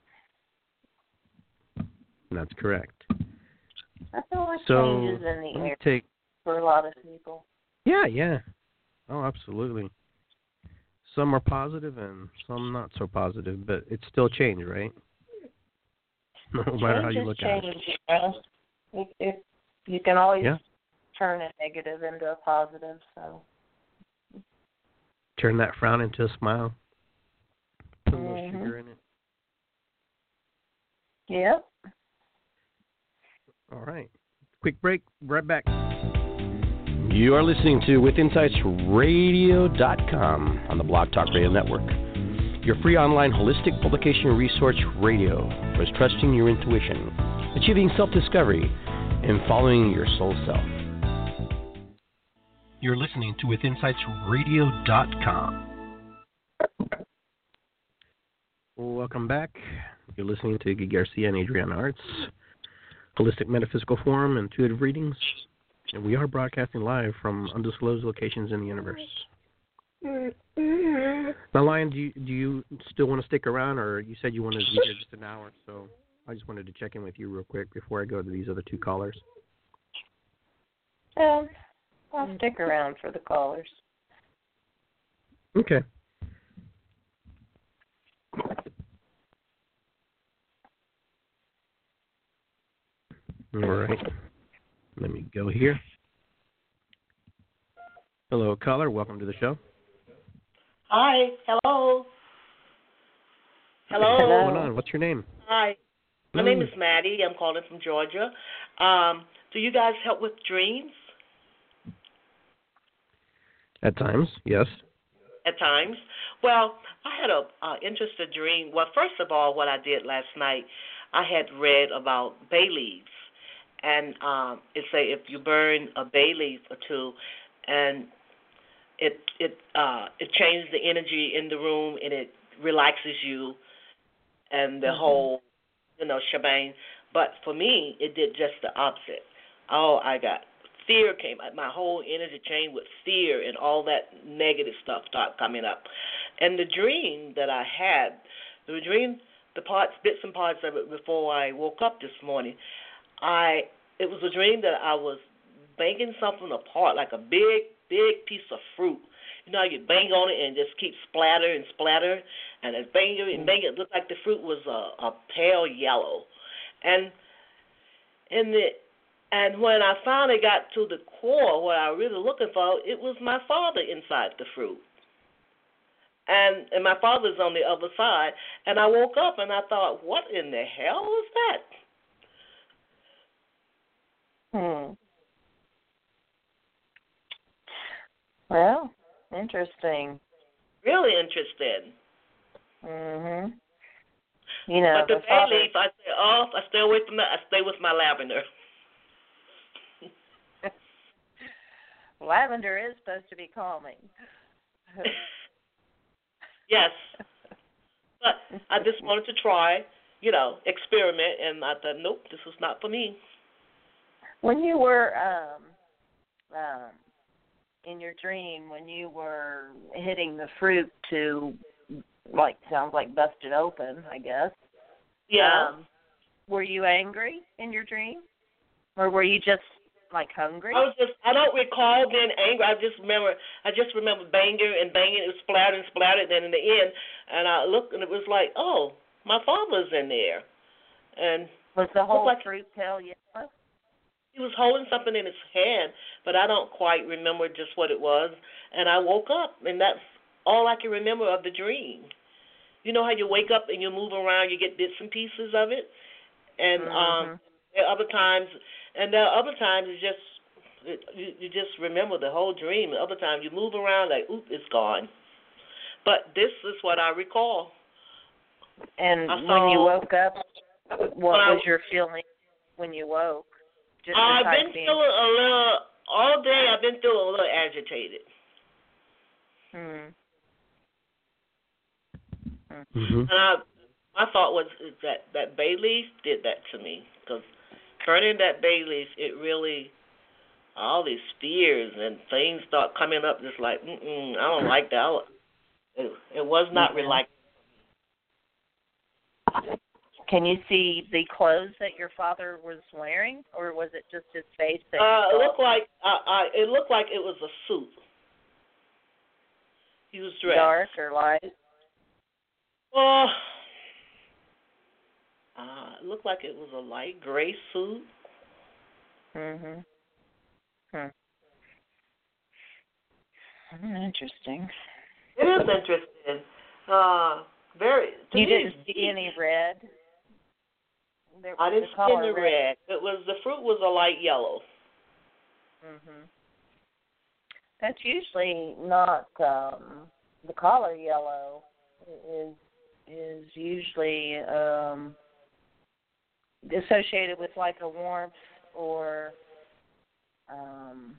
That's correct. I feel like So, changes in the air take, for a lot of people. Yeah, yeah. Oh, absolutely. Some are positive and some not so positive, but it's still change, right? No matter how you look change, at it. You know? It, it, you can always yeah. turn a negative into a positive. So turn that frown into a smile. Put a little mm-hmm. sugar in it. Yep. All right. Quick break. Right back. You are listening to with insights radio dot com on the Blog Talk Radio Network. Your free online holistic publication resource radio for trusting your intuition, achieving self-discovery, and following your soul self. You're listening to with insights radio dot com. Welcome back. You're listening to Iggy Garcia and Adriana Arts, Holistic Metaphysical Forum, Intuitive Readings. And we are broadcasting live from undisclosed locations in the universe. Now, Lion, do you, do you still want to stick around, or you said you wanted to be here just an hour? So I just wanted to check in with you real quick before I go to these other two callers. Um, I'll stick around for the callers. Okay. All right. Let me go here. Hello, caller. Welcome to the show. Hi. Hello. Hello. What's going on? What's your name? Hi. My mm. name is Maddie. I'm calling from Georgia. Um, do you guys help with dreams? At times, yes. At times. Well, I had a uh, interesting dream. Well, first of all, what I did last night, I had read about bay leaves. And um, it say if you burn a bay leaf or two, and it it uh, it changes the energy in the room and it relaxes you, and the mm-hmm. whole you know shebang. But for me, it did just the opposite. Oh, I got fear came. My whole energy changed with fear, and all that negative stuff started coming up. And the dream that I had, the dream, the parts, bits and parts of it before I woke up this morning. I it was a dream that I was banging something apart, like a big, big piece of fruit. You know how you bang on it and just keep splatter and splatter, and as bang it and bang it, it looked like the fruit was a, a pale yellow. And in the and when I finally got to the core, what I was really looking for, it was my father inside the fruit. And and my father's on the other side, and I woke up and I thought, what in the hell was that? Hmm. Well, interesting. Really interesting. Mhm. You know, but the, the bay father... leaf, I stay off. I stay away from that. I stay with my lavender. Lavender is supposed to be calming. Yes, but I just wanted to try, you know, experiment, and I thought, nope, this is not for me. When you were um, um, in your dream, when you were hitting the fruit to, like, sounds like busted open, I guess. Yeah. Um, were you angry in your dream, or were you just like hungry? I was just. I don't recall being angry. I just remember. I just remember banging and banging. It was splattered and splattered. Then in the end, and I looked, and it was like, oh, my father's in there, and was the whole like, fruit pale yellow? He was holding something in his hand, but I don't quite remember just what it was. And I woke up, and that's all I can remember of the dream. You know how you wake up and you move around, you get bits and pieces of it, and mm-hmm. um, there are other times, and there are other times it's just it, you, you just remember the whole dream. And other times you move around like, oop, it's gone. But this is what I recall. And I when saw, you woke up, what was I, your feeling when you woke? Just I've been being... feeling a little, all day I've been feeling a little agitated. Hmm. Mm-hmm. And I, my thought was that that bay leaf did that to me, because burning that bay leaf, it really, all these fears and things start coming up just like, mm-mm, I don't like that. It, it was not mm-hmm. relaxing. can you see the clothes that your father was wearing, or was it just his face that you Uh, it saw? looked like uh, uh, it looked like it was a suit. He was dressed. Dark or light? Oh, uh, it looked like it was a light gray suit. Mhm. Hmm. Hmm, interesting. It is interesting. Uh, very. To You me, didn't it's see any red? There, I didn't the see color any red. It was the fruit was a light yellow. Mhm. That's usually not um, the color yellow. Is is usually um, associated with like a warmth or um,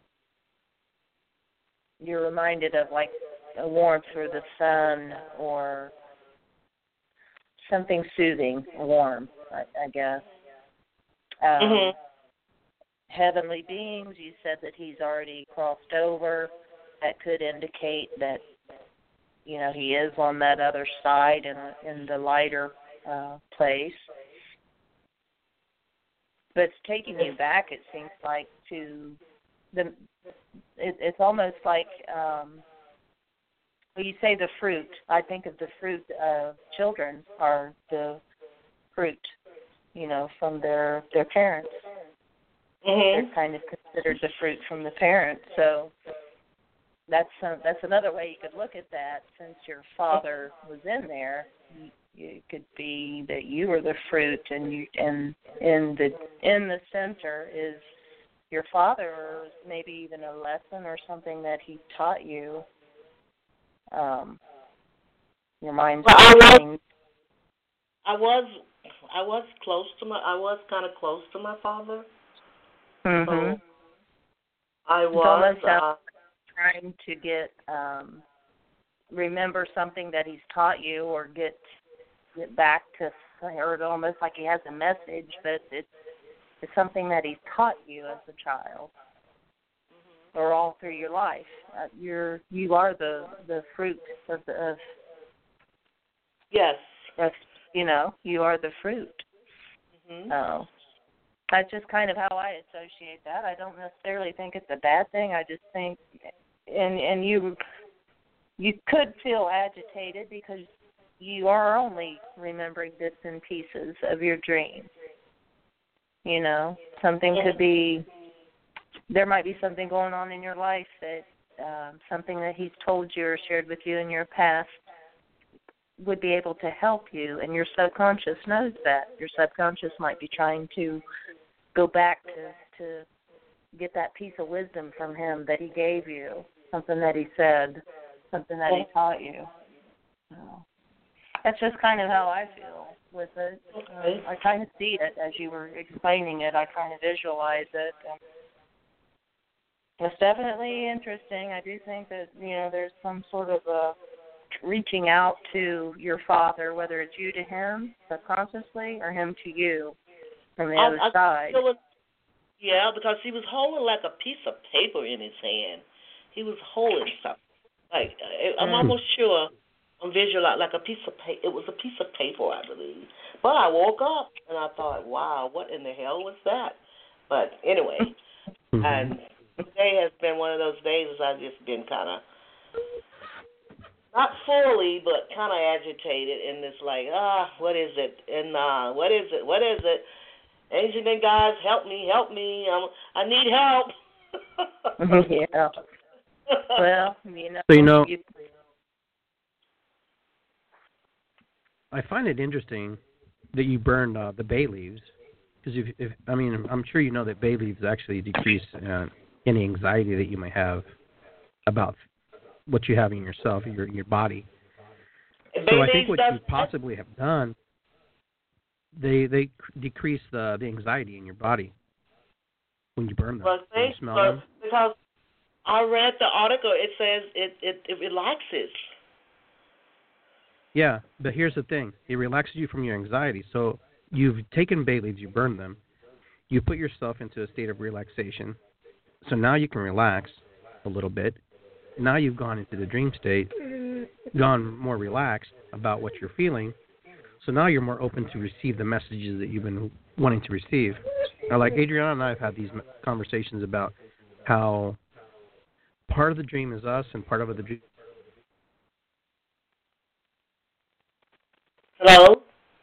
you're reminded of like a warmth or the sun or something soothing, warm, I, I guess. Um, Mhm. Heavenly beings, you said that he's already crossed over. That could indicate that, you know, he is on that other side in, in the lighter uh, place. But it's taking you back, it seems like, to the, it, it's almost like, um, when you say the fruit, I think of the fruit of children are the fruit, you know, from their, their parents. Mhm. They're kind of considered the fruit from the parents. So that's uh, that's another way you could look at that. Since your father was in there, you, it could be that you were the fruit, and you and in the in the center is your father, or maybe even a lesson or something that he taught you. Um, your mind's Well, I was, thinking. I was, I was close to my, I was kind of close to my father. Mm-hmm. So I It's was almost uh, like trying to get um, remember something that he's taught you, or get get back to, or it's almost like he has a message, but it's it's something that he's taught you as a child, mm-hmm. or all through your life. Uh, you're you are the the fruit of the of, yes. of you know you are the fruit. Mm-hmm. So that's just kind of how I associate that. I don't necessarily think it's a bad thing. I just think, and and you you could feel agitated because you are only remembering bits and pieces of your dream. You know, something could be, there might be something going on in your life that um, something that he's told you or shared with you in your past would be able to help you, and your subconscious knows that. Your subconscious might be trying to go back to, to get that piece of wisdom from him that he gave you, something that he said, something that he taught you. So that's just kind of how I feel with it. Um, I kind of see it as you were explaining it. I kind of visualize it. And it's definitely interesting. I do think that, you know, there's some sort of a reaching out to your father, whether it's you to him subconsciously or him to you from the I, other I side. Feel it, yeah, because he was holding like a piece of paper in his hand. He was holding something. Like I'm Mm. almost sure I'm visualizing like a piece of paper. It was a piece of paper, I believe. But I woke up and I thought, wow, what in the hell was that? But anyway, Mm-hmm. and today has been one of those days I've just been kind of, not fully, but kind of agitated, and it's like, ah, what is it? And uh, what is it? What is it? Ancient and guys, help me, help me. Um, I need help. Yeah. Well, you know. So, you know, you, I find it interesting that you burned uh, the bay leaves, because if, if I mean, I'm sure you know that bay leaves actually decrease uh, any anxiety that you might have about what you have in yourself, your your body. So I think what you possibly have done, they they decrease the the anxiety in your body when you burn them. Well, when you thanks, smell but them. because I read the article, it says it, it, it relaxes. Yeah, but here's the thing. It relaxes you from your anxiety. So you've taken bay leaves, you burned them. You put yourself into a state of relaxation. So now you can relax a little bit. Now you've gone into the dream state, gone more relaxed about what you're feeling. So now you're more open to receive the messages that you've been wanting to receive. Now, like Adriana and I have had these conversations about how part of the dream is us and part of the dream. Hello?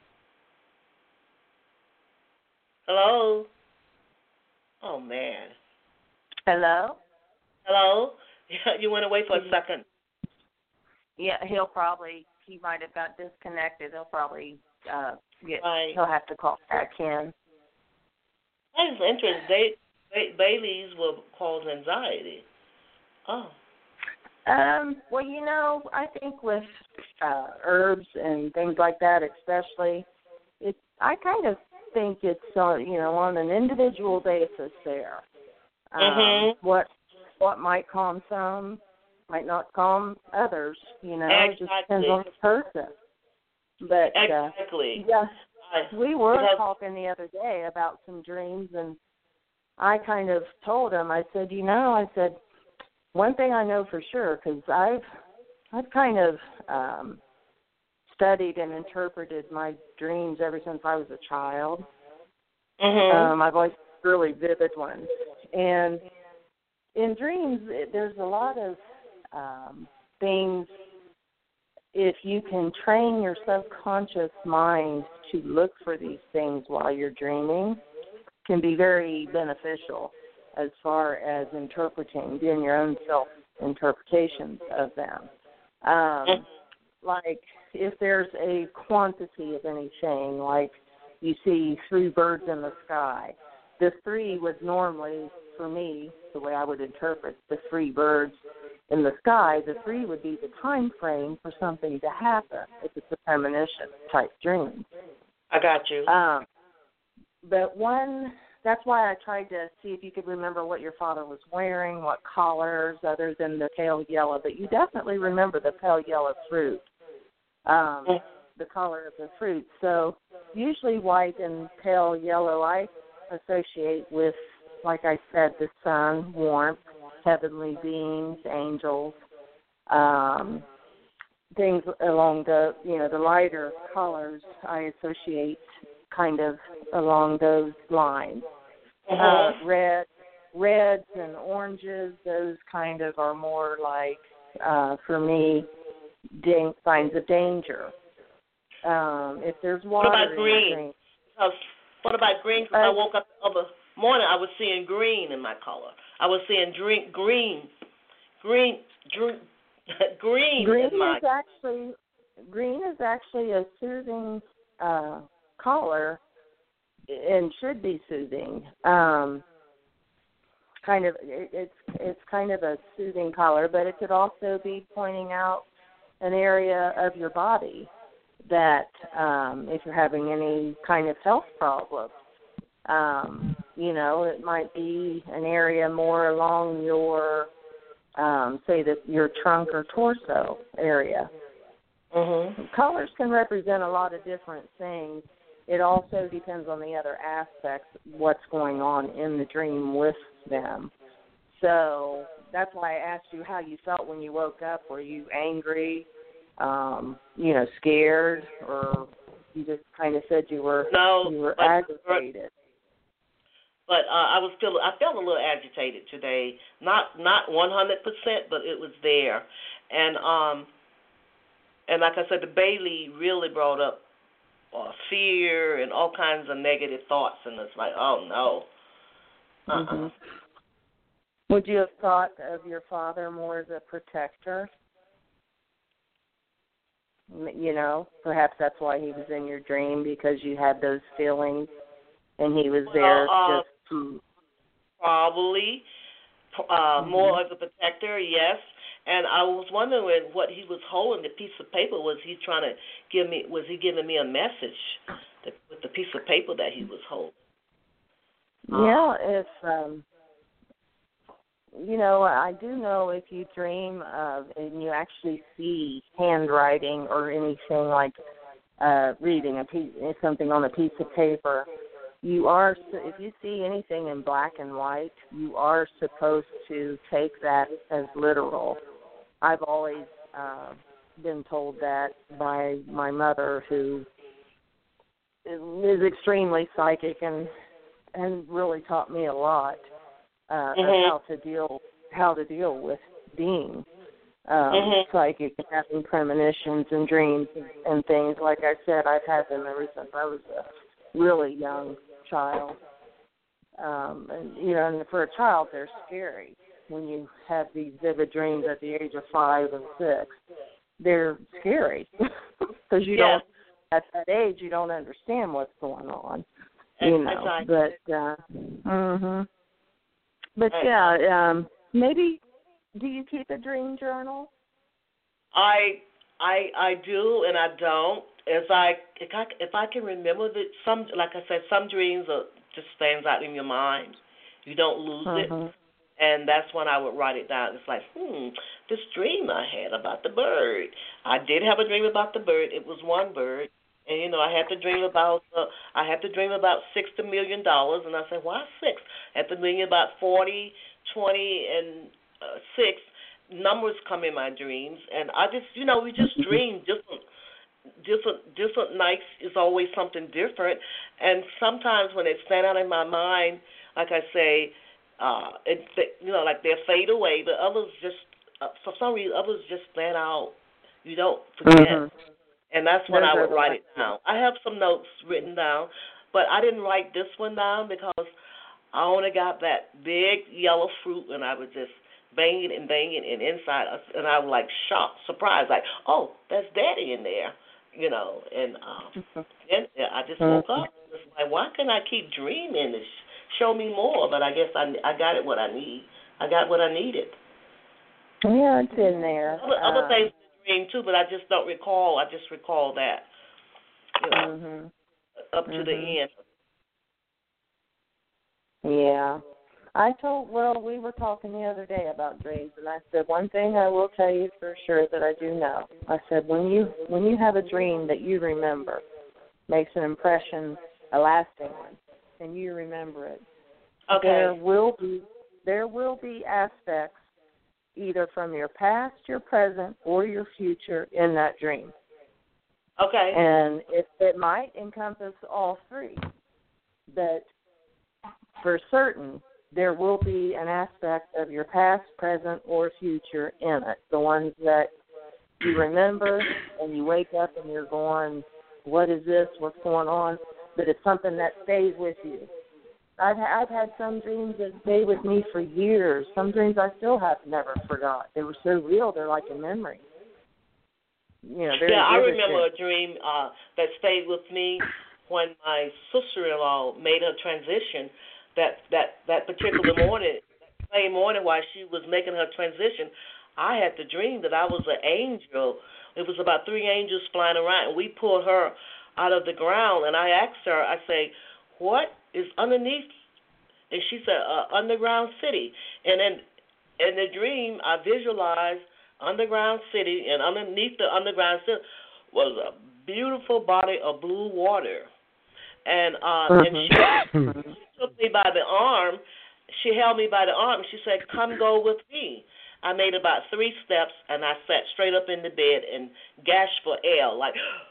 Hello? Oh, man. Hello? Hello? You want to wait for a second? Yeah, he'll probably, he might have got disconnected. He'll probably uh, get, Right. he'll have to call back in. That is interesting. They, they, Bailey's will cause anxiety. Oh. Um, well, you know, I think with uh, herbs and things like that especially, it, I kind of think it's, uh, you know, on an individual basis there. Um, Mm-hmm. What what might calm some might not calm others, you know. Exactly. It just depends on the person. But, exactly. uh, yeah, I, we were because, talking the other day about some dreams, and I kind of told him, I said, you know, I said, one thing I know for sure, because I've, I've kind of um, studied and interpreted my dreams ever since I was a child. mm-hmm. Um, I've always had really vivid ones. And in dreams, there's a lot of um, things, if you can train your subconscious mind to look for these things while you're dreaming, can be very beneficial as far as interpreting, doing your own self-interpretations of them. Um, like if there's a quantity of anything, like you see three birds in the sky, the three would normally, for me, the way I would interpret the three birds in the sky, the three would be the time frame for something to happen if it's a premonition type dream. I got you. Um, but one, that's why I tried to see if you could remember what your father was wearing, what colors other than the pale yellow. But you definitely remember the pale yellow fruit, um, the color of the fruit. So usually white and pale yellow I associate with, like I said, the sun, warmth, heavenly beings, angels, um, things along the, you know, the lighter colors I associate kind of along those lines. Mm-hmm. Uh, red, reds and oranges, those kind of are more like, uh, for me, dang, signs of danger. Um, if there's water what about in green? the drink, Uh, what about green? 'Cause uh, I woke up the other morning, I was seeing green in my color. I was seeing drink green, green, drink, green, green in my. is actually green is actually a soothing uh, color, and should be soothing. Um, kind of, it, it's it's kind of a soothing color, but it could also be pointing out an area of your body that um, if you're having any kind of health problems, um, you know, it might be an area more along your, um, say, that your trunk or torso area. Mm-hmm. Colors can represent a lot of different things. It also depends on the other aspects, what's going on in the dream with them. So that's why I asked you how you felt when you woke up. Were you angry, um, you know, scared, or you just kind of said you were no, you were but, agitated? But uh, I was still, I felt a little agitated today. Not not one hundred percent, but it was there. And um, and like I said, the Bailey really brought up uh, fear and all kinds of negative thoughts, and it's like, oh no. Uh-uh. Mm-hmm. Would you have thought of your father more as a protector? You know, perhaps that's why he was in your dream, because you had those feelings, and he was there well, uh, just to... Probably. Uh, mm-hmm. More of a protector, yes. And I was wondering what he was holding, the piece of paper. Was he trying to give me, was he giving me a message with the piece of paper that he was holding? Yeah, if... Um, You know, I do know if you dream of and you actually see handwriting or anything like uh, reading a piece, something on a piece of paper, you are, if you see anything in black and white, you are supposed to take that as literal. I've always uh, been told that by my mother, who is extremely psychic and and really taught me a lot uh, mm-hmm. of how to deal how to deal with being um, mm-hmm. psychic and having premonitions and dreams and, and things. Like I said, I've had them ever since I was a really young child. Um, and you know, and for a child, they're scary when you have these vivid dreams at the age of five and six. They're scary because you yeah. don't. At that age, you don't understand what's going on, you know. Exactly. But, uh, mhm. But yeah, um, maybe. Do you keep a dream journal? I, I, I do, and I don't. As I, if I, if I can remember that some, like I said, some dreams are just stands out in your mind. You don't lose uh-huh. it, and that's when I would write it down. It's like, hmm, this dream I had about the bird. I did have a dream about the bird. It was one bird. And, you know, I had to dream about uh, I had to dream about sixty million dollars, and I said, why six? I had to dream about forty, twenty, and uh, six. Numbers come in my dreams, and I just, you know, we just dream different, different, different nights is always something different. And sometimes when they stand out in my mind, like I say, uh, it, you know, like they fade away, but others just, uh, for some reason, others just stand out. You don't forget. Mm-hmm. And that's when Those I would the write it down. I have some notes written down, but I didn't write this one down because I only got that big yellow fruit, and I would just bang it and bang it, and inside, and I was like shocked, surprised, like, oh, that's Daddy in there, you know. And um, then I just woke up. It's like, why can't I keep dreaming? This show me more. But I guess I, I got it what I need. I got what I needed. Yeah, it's in there. Other, uh, other things dream too, but I just don't recall. I just recall that, you know, mm-hmm. up to mm-hmm. the end. Yeah. I told, well, we were talking the other day about dreams, and I said, one thing I will tell you for sure that I do know. I said, when you when you have a dream that you remember, makes an impression, a lasting one, and you remember it, okay. there will be there will be aspects either from your past, your present, or your future in that dream. Okay. And it, it might encompass all three, but for certain, there will be an aspect of your past, present, or future in it. The ones that you remember and you wake up and you're going, what is this? What's going on? But it's something that stays with you. I've, I've had some dreams that stay with me for years. Some dreams I still have never forgot. They were so real, they're like a memory. You know, yeah, I remember a dream uh, that stayed with me when my sister-in-law made her transition. That, that, that particular morning, that same morning while she was making her transition, I had the dream that I was an angel. It was about three angels flying around, and we pulled her out of the ground. And I asked her, I say, what is underneath? And she said, uh, underground city. And then in the dream, I visualized underground city, and underneath the underground city was a beautiful body of blue water. And uh, mm-hmm. and she, she took me by the arm. She held me by the arm, and she said, come go with me. I made about three steps, and I sat straight up in the bed and gasped for air, like,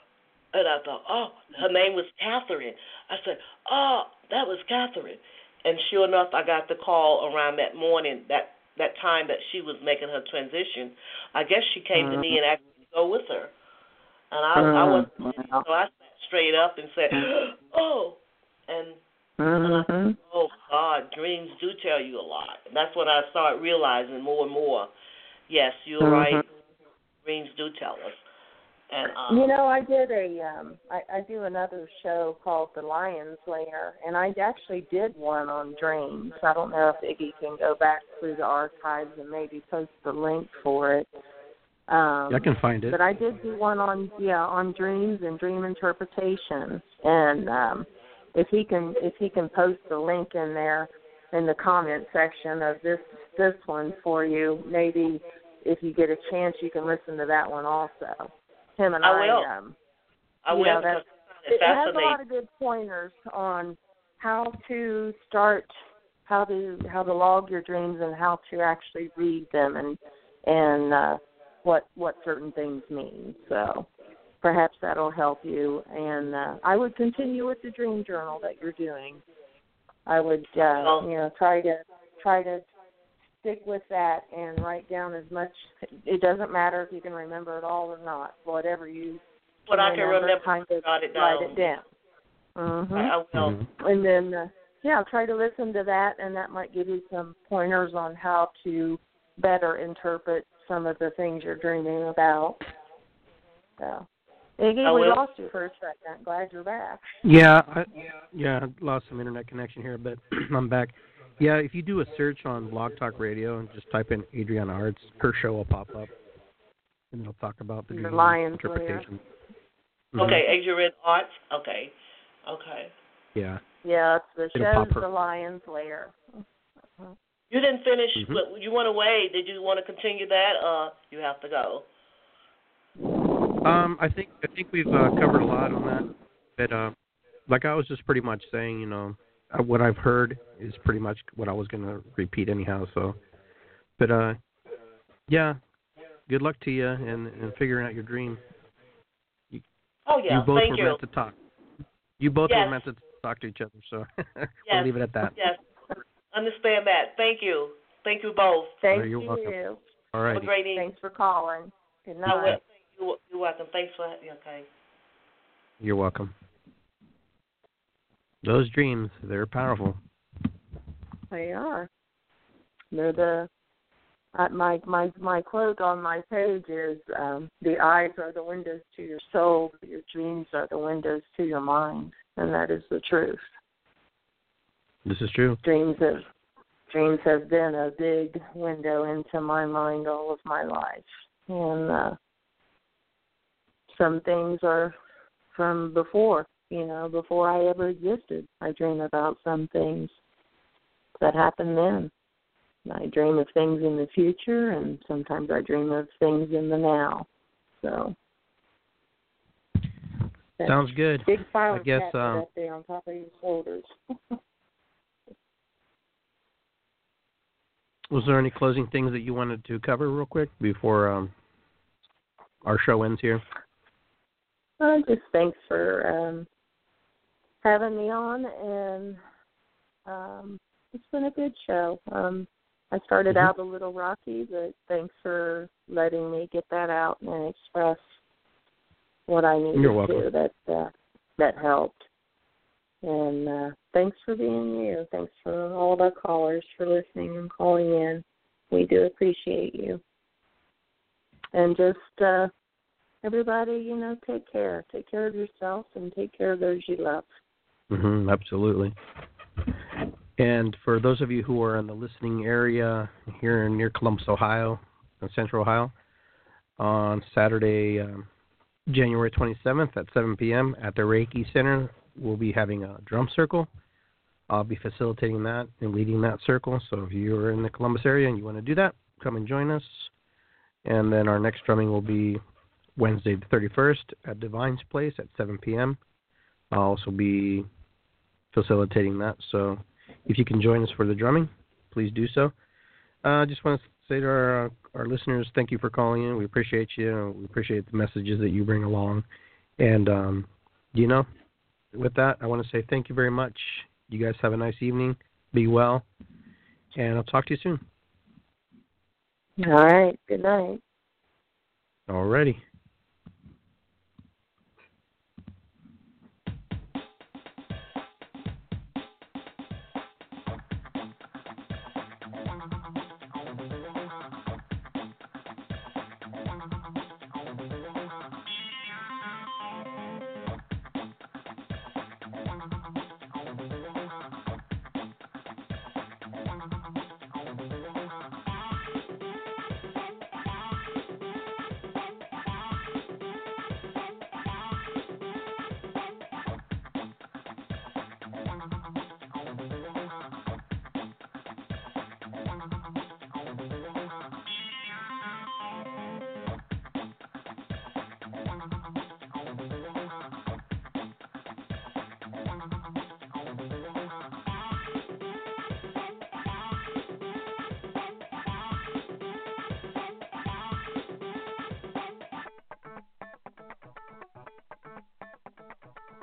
and I thought, oh, her name was Catherine. I said, oh, that was Catherine. And sure enough, I got the call around that morning, that, that time that she was making her transition. I guess she came mm-hmm. to me and asked me to go with her. And I, mm-hmm. I wasn't, so I sat straight up and said, oh, and, mm-hmm. and I, oh, God, dreams do tell you a lot. And that's when I started realizing more and more, yes, you're mm-hmm. right, dreams do tell us. And, um, you know, I did a, um, I, I do another show called The Lion's Lair, and I actually did one on dreams. I don't know if Iggy can go back through the archives and maybe post the link for it. Um, yeah, I can find it. But I did do one on, yeah, on dreams and dream interpretation. And um, if he can, if he can post the link in there in the comment section of this this one for you, maybe if you get a chance, you can listen to that one also. Him and I, I will. Um, I will. Know, that's, it's it has a fascinating. lot of good pointers on how to start, how to how to log your dreams, and how to actually read them, and and uh, what what certain things mean. So, perhaps that'll help you. And uh, I would continue with the dream journal that you're doing. I would, uh, you know, try to try to stick with that and write down as much. It doesn't matter if you can remember it all or not. Whatever you what can I can remember, remember, kind of write it down. Write it down. Mm-hmm. I will. Mm-hmm. And then, uh, yeah, try to listen to that, and that might give you some pointers on how to better interpret some of the things you're dreaming about. So, Iggy, we lost you for a second. Glad you're back. Yeah, I, yeah, I lost some internet connection here, but I'm back. Yeah, if you do a search on Blog Talk Radio and just type in Adriana Arts, her show will pop up, and it'll talk about the, the dream Lion's interpretation. Mm-hmm. Okay, Adriana Arts. Okay, okay. Yeah. Yeah, it's the It'll show's The Lion's Lair. Uh-huh. You didn't finish. Mm-hmm. What, you went away. Did you want to continue that, or you have to go? Um, I think I think we've uh, covered a lot on that. But uh, like I was just pretty much saying, you know, what I've heard is pretty much what I was going to repeat anyhow. So, but uh, yeah, good luck to you and and figuring out your dream. You, oh yeah, you both thank were you. meant to talk. You both yes. were meant to talk to each other. So yes. we'll leave it at that. Yes, understand that. Thank you. Thank you both. Thank oh, you're you. Welcome. All right. Have a great evening. Thanks for calling. Good night. You're, you're, you're welcome. Thanks for okay. You're welcome. Those dreams, they're powerful. They are. They're the uh, my my my quote on my page is um, the eyes are the windows to your soul, but your dreams are the windows to your mind, and that is the truth. This is true. Dreams have dreams have been a big window into my mind all of my life, and uh, some things are from before. You know, before I ever existed, I dream about some things that happened then. I dream of things in the future, and sometimes I dream of things in the now. So, sounds good. Big file I guess um, um, up there on top of your shoulders. Was there any closing things that you wanted to cover real quick before um, our show ends here? Uh, just thanks for um, having me on, and um, it's been a good show. Um, I started mm-hmm. out a little rocky, but thanks for letting me get that out and express what I needed You're welcome. to. That uh, that helped. And uh, thanks for being you. Thanks for all of our callers for listening and calling in. We do appreciate you. And just uh, everybody, you know, take care. Take care of yourself and take care of those you love. Mm-hmm, absolutely. And for those of you who are in the listening area here near Columbus, Ohio, in Central Ohio, on Saturday, um, January twenty-seventh at seven p.m. at the Reiki Center, we'll be having a drum circle. I'll be facilitating that and leading that circle. So if you're in the Columbus area and you want to do that, come and join us. And then our next drumming will be Wednesday the thirty-first at Divine's Place at seven p.m. I'll also be facilitating that. So if you can join us for the drumming, please do so. I uh, just want to say to our, our listeners, thank you for calling in. We appreciate you. We appreciate the messages that you bring along. And, um, you know, with that, I want to say thank you very much. You guys have a nice evening. Be well. And I'll talk to you soon. All right. Good night. All righty.